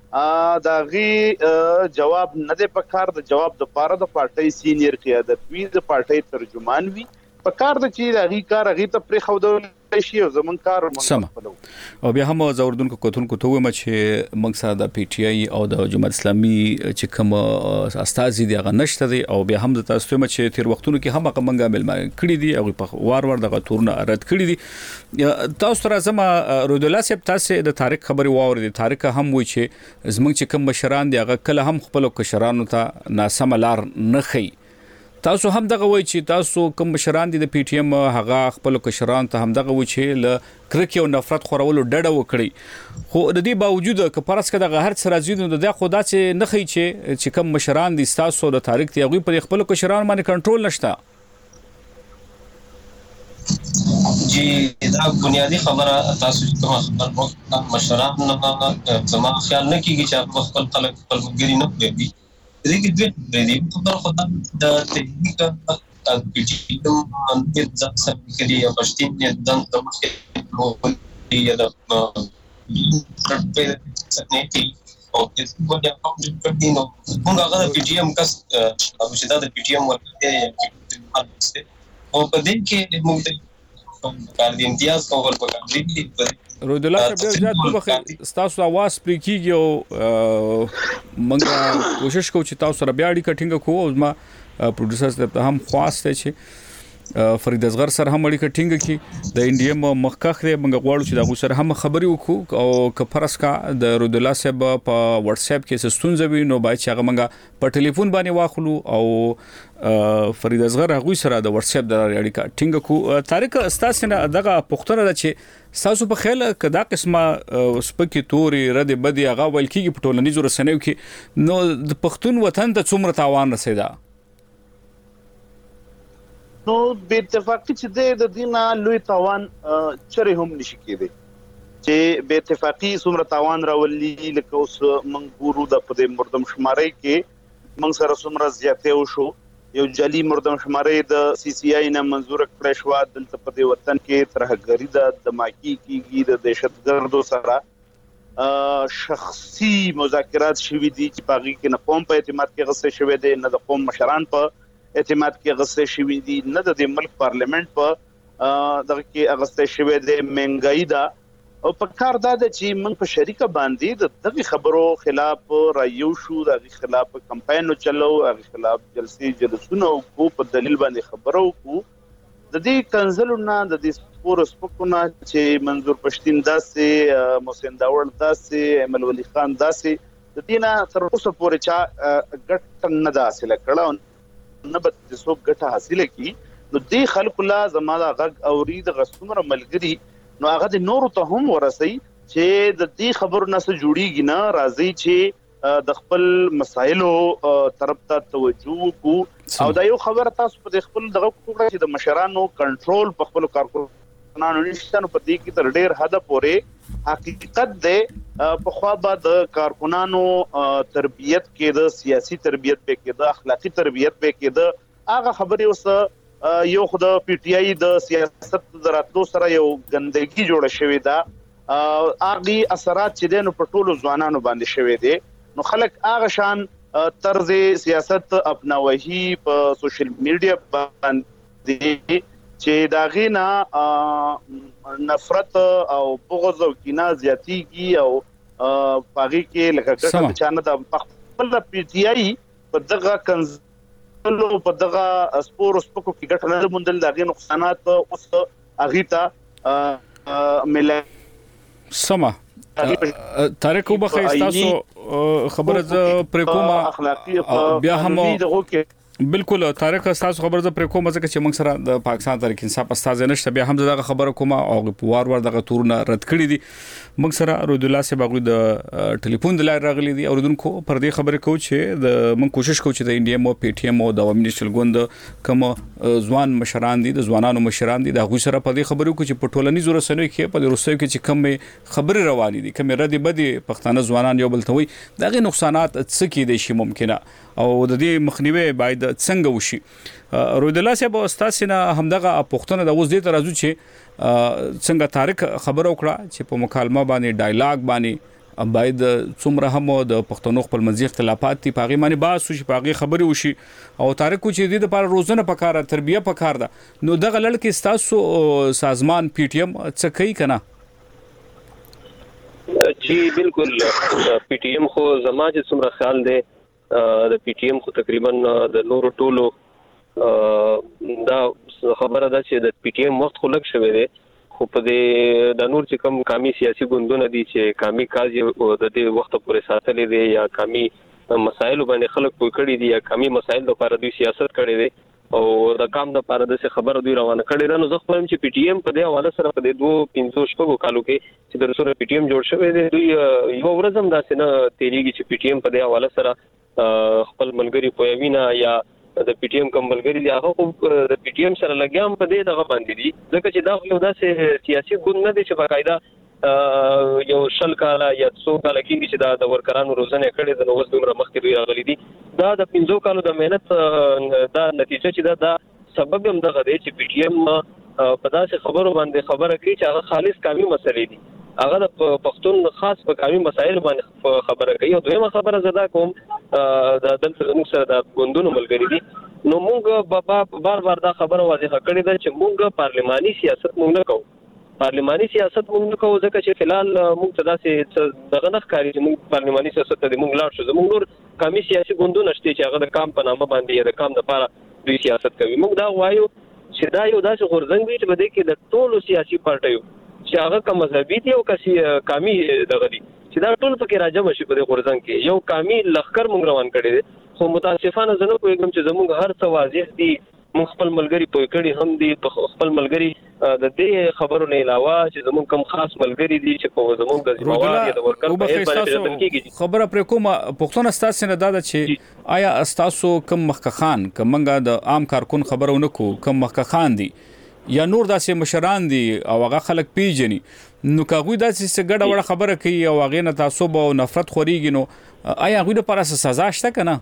دا غي جواب نه دی پکار د جواب د پاره د پارټي سینیئر قیادت وی د پارټي ترجمان وی پکار د چی د غي کار غي ته پرې خودول شي او زمون کار مونږ او بیا هم زوردونکو کوتونکو ته ومه چې موږ سره د پی ټی آی او د جمهوریت اسلامي چې کوم استاد دي هغه نشته دي او بیا هم د تاسو ته چې تیر وختونو کې هم هغه منګه بل کړی دي او په وار وار دغه تورونه رد کړی دي تاسو سره زما رودولا صاحب تاسو د تاریخ خبري واور دي تاریخ هم وای چې زموږ چې کوم مشران دي هغه کله هم خپل کشرانو ته ناسم لار نه خي تاسو هم دغه وای چې تاسو کوم مشران دي د پی ټی ایم هغه خپل کشران ته هم دغه وای چې ل کرکی او نفرت خورولو ډډه وکړي خو د دې باوجود ک پرس ک دغه هر څه راځي نو د خدا چې نه خي چې چې کوم مشران دي تاسو د تاریخ ته هغه پر خپل کشران باندې کنټرول نشته جی دا بنیادی خبره تاسو کوم خبر مشران نه زما خیال نه کیږي چې خپل خلک خپل ګری نه کوي دې کې دې دې خبر خدای د تکنیک د پی ټی ایم د ځان کې یا پښتين د ځان د مخې یا د سنتي او د وګړي په دې نو موږ هغه د پی ټی ایم کس او چې دا د پی ټی ایم ورته او په دې کې موږ کار دي امتیاز کول پکار دي رود الله بیا زیات وبخې تاسو आवाज پرې کیږي او موږ کوشش کوو چې تاسو سره بیا اړیکه ټینګه کوو او ما پروډوسرز ته هم خواسته چې فرید اصغر سره هم اړیکه ټینګه کی د انډیم مخکخ دی موږ غواړو چې دا سره هم خبري وکړو او ک فرض کا د رود الله صاحب په واتس اپ کې ستونزې وي نو باید چې هغه موږ په ټلیفون باندې واخلو او فرید اصغر هغه سره د واتس اپ د اړیکه ټینګه کو طارق استاد نه دغه پښتنه ده چې تاسو په خیال کدا قسمه سپکی توري رد بدی هغه ول کیږي په ټولنیزو رسنیو کې نو د پښتون وطن ته څومره تاوان رسیدا نو به اتفاقی چې د دینه لوی تاوان چره هم نشي کېدی چې به اتفاقی څومره تاوان راولي لکه اوس منګورو د پدې مردم شماري کې منګ سره څومره زیاته وشو یو جلی مردم شماري د سی سی آی نه منزور کړی شو دلته په دې وطن کې ترهګری د دماکی کیږي د دهشتګردو سره شخصي مذاکرات شوي دي چې باغی کې نه قوم په اعتماد کې غصه شوي دي نه د قوم مشران په اعتماد کې غصه شوي دي نه د ملک پارلیمنت په دغه کې غصه شوي دي منګای دا او په کار دا چې موږ په شریکه باندې د دغه خبرو خلاف رایو شو د خلاف کمپاین چلو د خلاف جلسې جلسونه کو په دلیل باندې خبرو کو د دې کنزلونه د دې سپور سپکونه چې منظور پښتين داسې محسن داوړ داسې امل ولی خان داسې د دینه تر اوسه پورې چا ګټ نه داسې لکړه نه به څوک ګټه حاصله کی نو دې خلکو لا زماده غږ اوري د غسمره ملګری نو هغه د نورو ته هم ورسي چې د دې خبرو نه څه جوړیږي نه راځي چې د خپل مسایلو طرف ته توجه کو او دا یو خبر تاسو په خپل دغه کوړه چې د مشرانو کنټرول په خپل کارکونانو نشته نو په دې کې تر ډیر حد پورې حقیقت ده په خوا به د کارکونانو تربیت کې د سیاسي تربیت به کې د اخلاقی تربیت به کې د هغه خبرې اوس یو خود پی ټی آی د سیاست دراتلو سره یو ګندګي جوړه شوې ده هغه اثرات چې دنه په ټولو ځوانانو باندې شوې دي نو خلک هغه شان طرز سیاست اپناوي په سوشل میډیا باندې چې دا غینا نفرت او بغض او کینه زیاتیږي او پاغي کې لکه څنګه چې نه د خپل پی ټی آی په دغه کنزلو په دغه سپور سپکو کې ګټه نه مندل دغه نقصانات اوس اغیتا مل سما طارق وبخې تاسو خبره ز پر کومه اخلاقی بیا هم بالکل طارق تاسو خبر زه پر کوم ځکه چې موږ سره د پاکستان تاریخ انصاف استاد نشته بیا هم دغه خبره کومه او وار وار دغه تورونه رد کړی دي موږ سره رود الله صاحب غوډ د ټلیفون د لای راغلي دي اوردونکو پر دې خبره کو چې د موږ کوشش کوو چې د انډیا مو پی ټی ایم او د عوامي نشل ګوند کوم ځوان مشران دي د ځوانانو مشران دي د غو سره په دې خبرو کو چې په ټولنیزو رسنیو کې په روسیو کې چې کوم خبره روانې دي کوم ردی بدی پښتانه ځوانان یو بل ته وي دغه نقصانات څه کې دي شي ممکنه او د دې مخنیوي باید څنګه وشي رود الله صاحب استاد سينه همدغه پښتنه د اوس دې ترازو چې څنګه طارق خبر وکړه چې په مکالمه باندې ډایلاګ باندې باید څومره هم د پښتنو خپل منځي اختلافات دي پاغي باندې باس شي پاغي خبري وشي او طارق کو چې دې لپاره روزنه پکاره تربیه پکار ده نو دغه لړ کې تاسو سازمان پی ټی ایم څه کوي کنه جی بالکل پی ټی ایم خو زما چې څومره خیال دی د پی ټی ایم خو تقریبا د نورو ټولو دا خبره ده چې د پی ټی ایم وخت خلک شوی دی خو په دې د نور چې کوم قومي سیاسي ګوندونه دي چې قومي کاج د دې وخت پورې ساتلې دي یا قومي مسایل باندې خلک پوه کړی دي یا قومي مسایل لپاره دوی سیاست کړی دي او د کام د پاره د خبر دوی روانه کړي نو زه خپل چې پی ټی ایم په دې حواله سره په دې دوه پنځه شپږو کالو کې چې د سره پی ټی ایم جوړ شوی دی دوی یو ورځ هم داسې نه تیریږي چې پی ټی ایم په دې حواله سره خپل ملګری پویوینا یا د پی ټی ایم کوم ملګری دی هغه د پی ټی ایم سره لګیام په دې دغه باندې دي ځکه چې دا یو داسې سیاسي ګوند نه دی چې باقاعده یو شل کاله یا څو کاله کې چې دا د ورکرانو روزنه کړي د نو اوس دومره مخکې دوی راغلي دي دا د پنځو کالو د مهنت دا نتیجه چې دا د سبب هم دغه دی چې پی ټی ایم په داسې خبرو باندې خبره کوي چې هغه خالص قومي مسلې دي هغه د پښتون خاص په قومي مسایل باندې خبره کوي او دویمه خبره زدا کوم د دلته موږ سره د ګوندونو ملګری دي نو موږ بار بار دا خبره واضحه کړې ده چې موږ پارلماني سیاست موږ نه کوو پارلماني سیاست موږ نه کوو ځکه چې فلال موږ ته داسې دغه نه ښکاري چې موږ پارلماني سیاست ته موږ لاړ شو زموږ نور قومي سیاسي ګوندونه شته چې هغه د کام په نامه باندې یا د کام لپاره دوی سیاست کوي موږ دا وایو چې دا یو داسې غورځنګ وي چې بده کې د ټولو سیاسي پارټیو چې هغه کوم مذهبي دي او کسي قومي دغه دي چې دا ټول پکې راځم شي په دې غورځنګ کې یو قومي لخر موږ روان کړی دي خو متاسفانه زه نه کوم چې زموږ هر څه واضح دي موږ خپل ملګری پوي کړي هم دي خپل ملګری د دې خبرو نه علاوه چې زموږ کم خاص ملګری دي چې په زموږ د ځواب د ورکر په باندې خبره پر کومه پښتون استاد نه داده چې آیا استاسو کم مخکخان کمنګه د عام کارکون خبرونه کو کم مخکخان دي یا نور داسې مشران دي او هغه خلک پیژني نو کاغوی داسې ګډه وړه خبره کوي او هغه نه تعصب او نفرت خوريږي نو آیا هغه د پراسه سزا شته کنه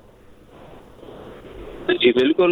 جی بالکل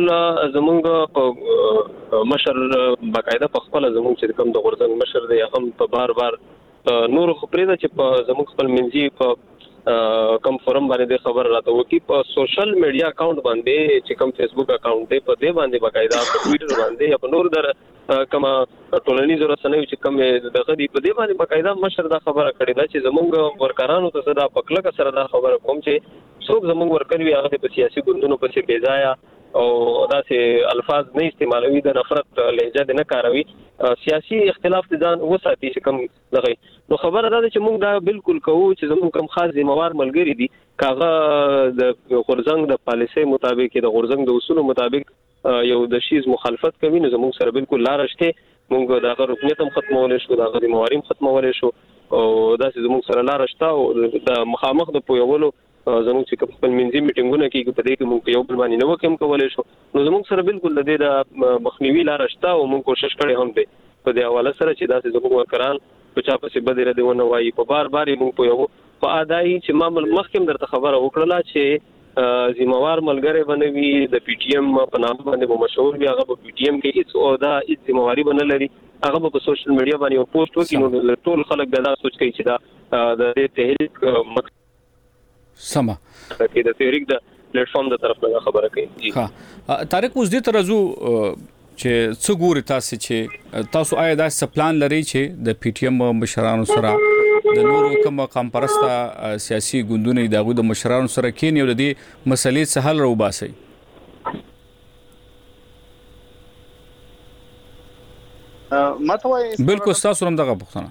زمونږ مشر باقاعده په خپل زمونږ چې کوم د غورځنګ مشر دی هم په بار بار نور خبرې ده چې په زمونږ خپل منځي په کم فورم باندې خبر راته وکي په سوشل میډیا اکاؤنٹ باندې چې کوم فیسبوک اکاؤنٹ دی په دې باندې باقاعده په ټوئیټر باندې یا په نور در کما ټولنیزو رسنیو چې کوم دغه دی په دې باندې باقاعده مشر دا خبره کړې ده چې زمونږ ورکرانو ته صدا پکلک سره دا خبره کوم چې څوک زمونږ ورکروي هغه په سیاسي ګوندونو پسې بیځایا او داسې الفاظ نه استعمالوي د نفرت لهجه نه کاروي سیاسي اختلاف ځان وساتي چې کوم دغه نو خبره ده چې موږ دا بالکل کوو چې زموږ کوم خاص ذمہوار ملګری دي کاغه د غورځنګ د پالیسۍ مطابق د غورځنګ د اصولو مطابق یو د شیز مخالفت کوي نو زموږ سره بالکل لار شته موږ دغه رکنیت هم ختمول شو دغه ذمہواري هم ختمول شو او داسې زموږ سره لار شته او د مخامخ د پویولو زموږ چې خپل منځي میټینګونه کې په دې کې موږ یو بل باندې نو کوم کولای شو نو زموږ سره بالکل د دې د مخنیوي لار شته او موږ کوشش کړی هم دی په دې حواله سره چې داسې زموږ ورکران په چا پسې بدره دی ونه وایي په بار بار موږ په یو په اداي چې معمول مخکې درته خبره وکړه چې ذمہوار ملګری بنوي د پی ټی ایم په نام باندې مو مشهور وي هغه په پی ټی ایم کې هیڅ او دا هیڅ ذمہواری بنل لري هغه په سوشل میډیا باندې یو پوسټ وکړي نو ټول خلک دا سوچ کوي چې دا د تحریک سما کې د تحریک د پلیټ فارم د طرف نه خبره کوي ها طارق اوس دې ترزو چې څو ګوري تاسو چې تاسو آیا دا څه پلان لري چې د پی ټی ایم مشرانو سره د نورو کوم قوم پرسته سیاسي ګوندونه دغه د مشرانو سره کین یو د دې مسلې څه حل راوباسي ماته بالکل تاسو هم دغه پوښتنه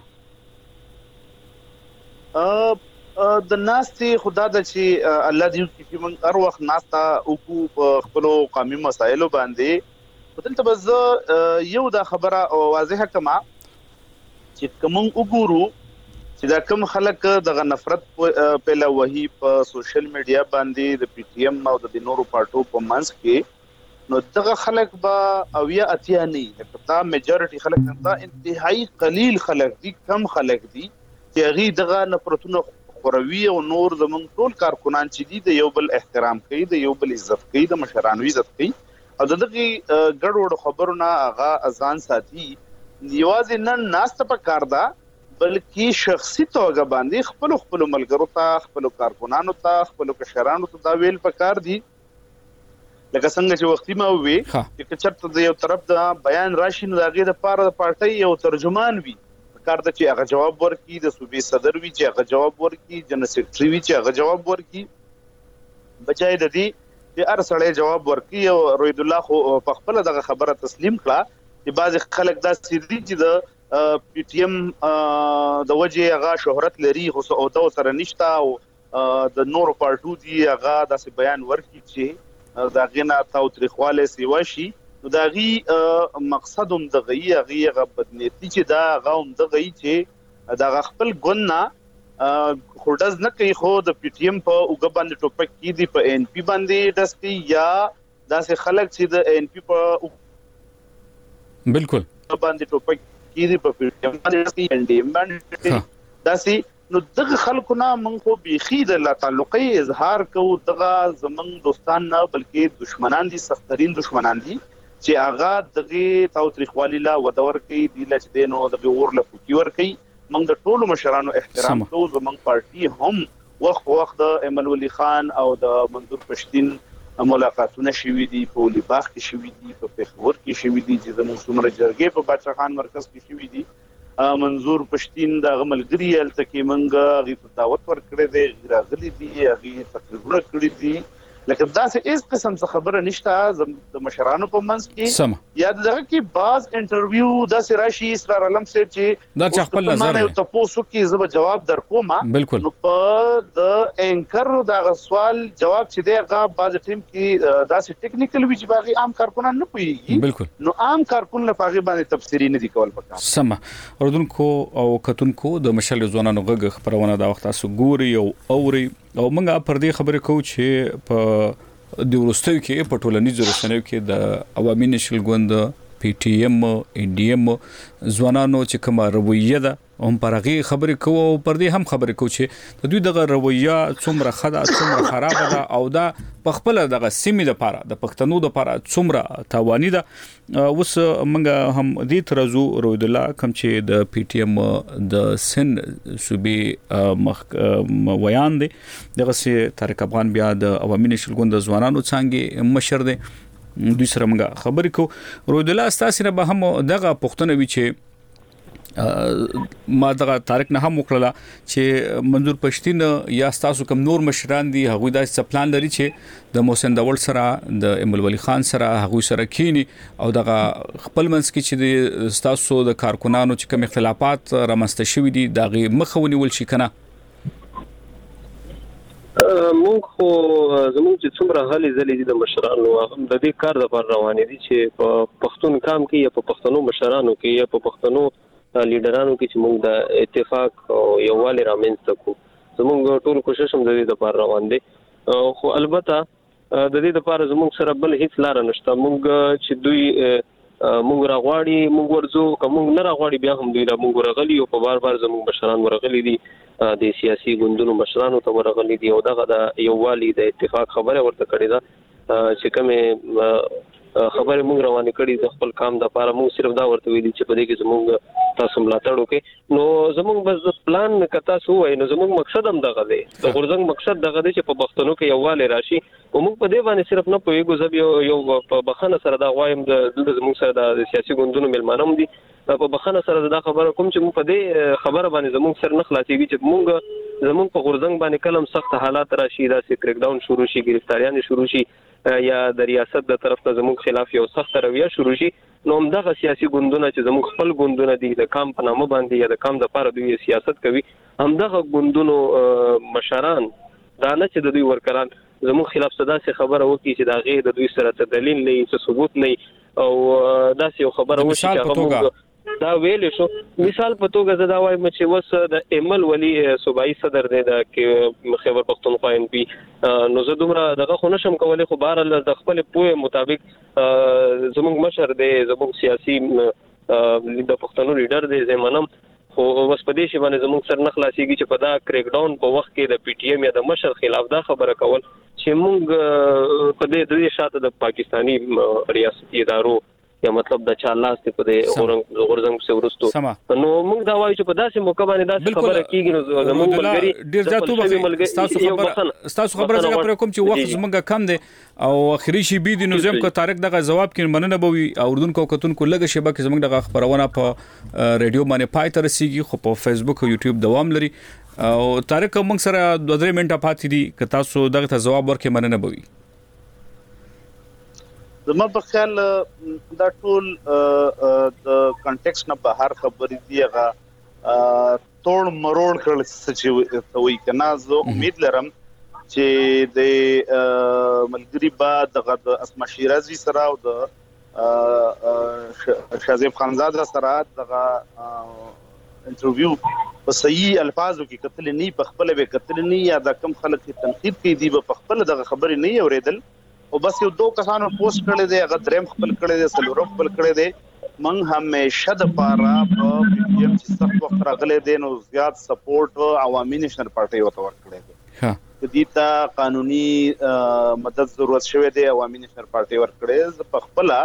د ناستي خدا د چې الله دې چې موږ هر وخت ناستا او کو خپل قومي مسایلو باندې دلته بز یو دا خبره واضحه کما چې کوم وګورو چې دا کوم خلک د نفرت په لوهي په سوشل میډیا باندې د پی ټی ایم او د نورو پارټو په منځ کې نو دغه خلک با او یا اتیا نه دا میجورټي خلک دا انتهایی قلیل خلک دي کم خلک دي چې غي دغه نفرتونه خوروي او نور زمونږ ټول کارکونان چې دي د یو بل احترام کوي د یو بل عزت کوي د مشرانو عزت کوي او دغه ګډ وډ خبرونه هغه اذان ساتي یوازې نن ناست په کار ده بلکې شخصي توګه باندې خپل خپل ملګرو ته خپل کارکونانو ته خپل کشرانو ته دا ویل پکار دي لکه څنګه چې وختي ما وی چې چرته د یو طرف د بیان راشي نو دغه د پاره د پارټي یو ترجمان وي کار د چې هغه جواب ورکړي د صوبې صدر وی چې هغه جواب ورکړي جنرال سیکریټري وی چې هغه جواب ورکړي بچای د دې چې هر سړی جواب ورکړي او روید الله خو په خپل دغه خبره تسلیم کړه چې بعض خلک دا سړي چې د پی ټی ایم د وجه هغه شهرت لري خو او د سره نشتا او د نورو پارټو دی هغه د بیان ورکړي چې دا غنا تاو تاریخواله سیوا شي نو دا غي مقصد هم د غي غي غبدنيتي چې دا غوم د غي چې دا خپل ګنا خودز نه کوي خو د پی ټی ایم په وګ باندې ټوپک کې دی په ان پی باندې دستی یا داسې خلک چې د ان پی په بالکل باندې ټوپک کې دی په پی ټی ایم باندې ان ډي ایم باندې داسې نو دغه خلکو نه موږ خو بيخي د تعلقي اظهار کوو دغه زمنګ دوستان نه بلکې دشمنان دي سخترین دشمنان دي چې هغه دغه تاو تاریخوالي لا ودور کوي د لچ دینو دغه ورله فوکی ور کوي موږ د ټولو مشرانو احترام کوو زمنګ پارټي هم وخت وخت د ایمن ولی خان او د منظور پښتين ملاقاتونه شوي دي په لیباغ کې شوي دي په پیښور کې شوي دي چې زموږ څومره جرګې په بادشاہ خان مرکز کې شوي دي منظور پښتين د غملګری الته کې منګه غي دعوت ورکړې دي راغلي دي غي تقریبا کړې دي لکه دا څه اس قسم څه خبره نشته د مشرانو په منځ کې یا دغه کې بعض انټرویو د سراشي اسرار علم سره چې دا خپل نظر نه ته پوسو کې زما جواب درکوما بالکل نو په د انکر د سوال جواب چې دغه بعض ټیم کې دا څه ټیکنیکل وی چې باغي عام کارکونان نه پويږي بالکل نو عام کارکون له باغي باندې تفسیری نه دی کول پکار سم اردوونکو او کتونکو د مشل ځوانانو غږ خبرونه دا وخت تاسو ګوري او اوري او موږ پر دې خبرې کوو چې په د ورستیو کې په ټولنیزو رسنیو کې د عوامي نشل ګوند پی ټی ایم ان ډي ایم ځوانانو چې کومه رویه ده هم پرغه خبرې کوو او پر دې هم خبرې کوو چې د دوی دغه رویه څومره خده څومره خراب ده او دا په خپل دغه سیمې د پاره د پښتنو د پاره څومره تاوانی ده اوس موږ هم دې ترزو روید الله کوم چې د پی ټی ایم د سن صوبې مخ ویان دي دغه سي طارق افغان بیا د عوامي نشل ګوند ځوانانو څنګه مشر دي دوی سره موږ خبرې کوو روید الله تاسو نه به هم دغه پښتنه وی چې ما دغه طارق نه هم وکړه چې منظور پښتين یا تاسو کوم نور مشران دي هغه د سپلان لري چې د محسن داول سره د ایمل ولی خان سره هغه سره کینی او دغه خپل منځ کې چې تاسو د کارکونانو چې کوم اختلافات رامنځته شوي دي دغه مخاوني ول شي کنه موږ خو زموږ چې څومره هلي ځلې دي د مشرانو هم د دې کار لپاره روان دي چې په پښتون کام کې یا په پښتنو مشرانو کې یا په پښتنو لیډرانو کې چې موږ د اتفاق او یووالي رامنځته کوو زموږ ټول کوشش هم د دې لپاره روان دي خو البته د دې لپاره زموږ سره بل هیڅ لار نشته موږ چې دوی موږ راغواړي موږ ورزو کوم نه راغواړي بیا هم دوی را موږ راغلي او په بار بار زموږ مشران ورغلي دي د سیاسي ګوندونو مشرانو ته ورغلي دي او دغه د یووالي د اتفاق خبره ورته کړې ده چې کومه خبره موږ روانه کړې د خپل کام د لپاره موږ صرف دا ورته ویلي چې په دې کې زموږ تاسو ملاتړ وکړي نو زموږ بس پلان کتا سو وای نو زموږ مقصد هم دغه دی د غورځنګ مقصد دغه دی چې په پښتنو کې یووالی راشي او موږ په دې باندې صرف نه پوهیږو زب یو یو په بخنه سره دا وایم د زموږ سره د سیاسي ګوندونو ملمانم دي په بخنه سره دا خبره کوم چې موږ په دې خبره باندې زموږ سره نه خلاصيږي چې موږ زموږ په غورځنګ باندې کلم سخت حالات راشي دا سي کریک ډاون شروع شي گرفتاریان شروع شي یا د ریاست د طرف ته زموږ خلاف یو سخت رویه شروع شي نو همدغه سیاسي ګوندونه چې زموږ خپل ګوندونه دي د کام په نامه باندې یا د کام د لپاره دوی سیاست کوي همدغه ګوندونو مشران دا نه چې د دوی ورکران زموږ خلاف صدا سي خبره وکړي چې دا غي د دوی سره څه دلیل نه څه ثبوت نه او دا سي خبره وکړي چې هغه دا ویل شو مثال په توګه زدا وایم چې وس د ایمل ولی صوبایي صدر دی د خیبر پختونخوا ان پی نو زه دومره دغه خو نشم کولای خو بهر د خپل پوهه مطابق زموږ مشر دی زموږ سیاسي د پښتنو لیډر دی زمونم خو اوس په دې شی باندې زموږ سر نه خلاصيږي چې په دا کریک ډاون په وخت کې د پی ټی ایم یا د مشر خلاف دا خبره کول چې موږ په دې د شاته د پاکستانی ریاستي ادارو یا مطلب د چا لاس په دې غورنګ غورځنګ څخه ورستو نو موږ دا وایو چې په داسې موقع باندې داسې خبره کیږي نو زموږ ملګری ډیر ځاتو به تاسو خبره تاسو خبره څنګه پر کوم چې وخت زمونږ کم دی او اخري شی بي دي نو زم کو طارق دغه جواب کین مننه بوي اردن کو کتون کو لګه شبکه کې زمونږ دغه خبرونه په رادیو باندې پای تر رسیدي خو په فیسبوک او یوټیوب دوام لري او طارق موږ سره دوه درې منټه پاتې دي که تاسو دغه ته جواب ورکړئ مننه بوي زما په خیال دا ټول د کنټیکس نه بهر خبرې دی هغه ټول مروړ کړل چې وي کنه زه امید لرم چې د ملګری بعد د اسما شیرازي سره او د شازیب خانزاده سره د انټرویو په صحیح الفاظو کې کتل نه په خپل به کتل نه یا د کم خلک تنقید کوي دی په خپل د خبرې نه اوریدل او بس یو دوه کسانو پوسټ کړي دي هغه دریم خپل کړي دي سلورو خپل کړي دي من همیشه د پاره په پی ټی ایم چې سخت وخت راغلي دي نو زیات سپورټ عوامي نېشنل پارټي وته ورکړي دي ها د دې ته قانوني مدد ضرورت شوه دی عوامي نېشنل پارټي ورکړي په خپل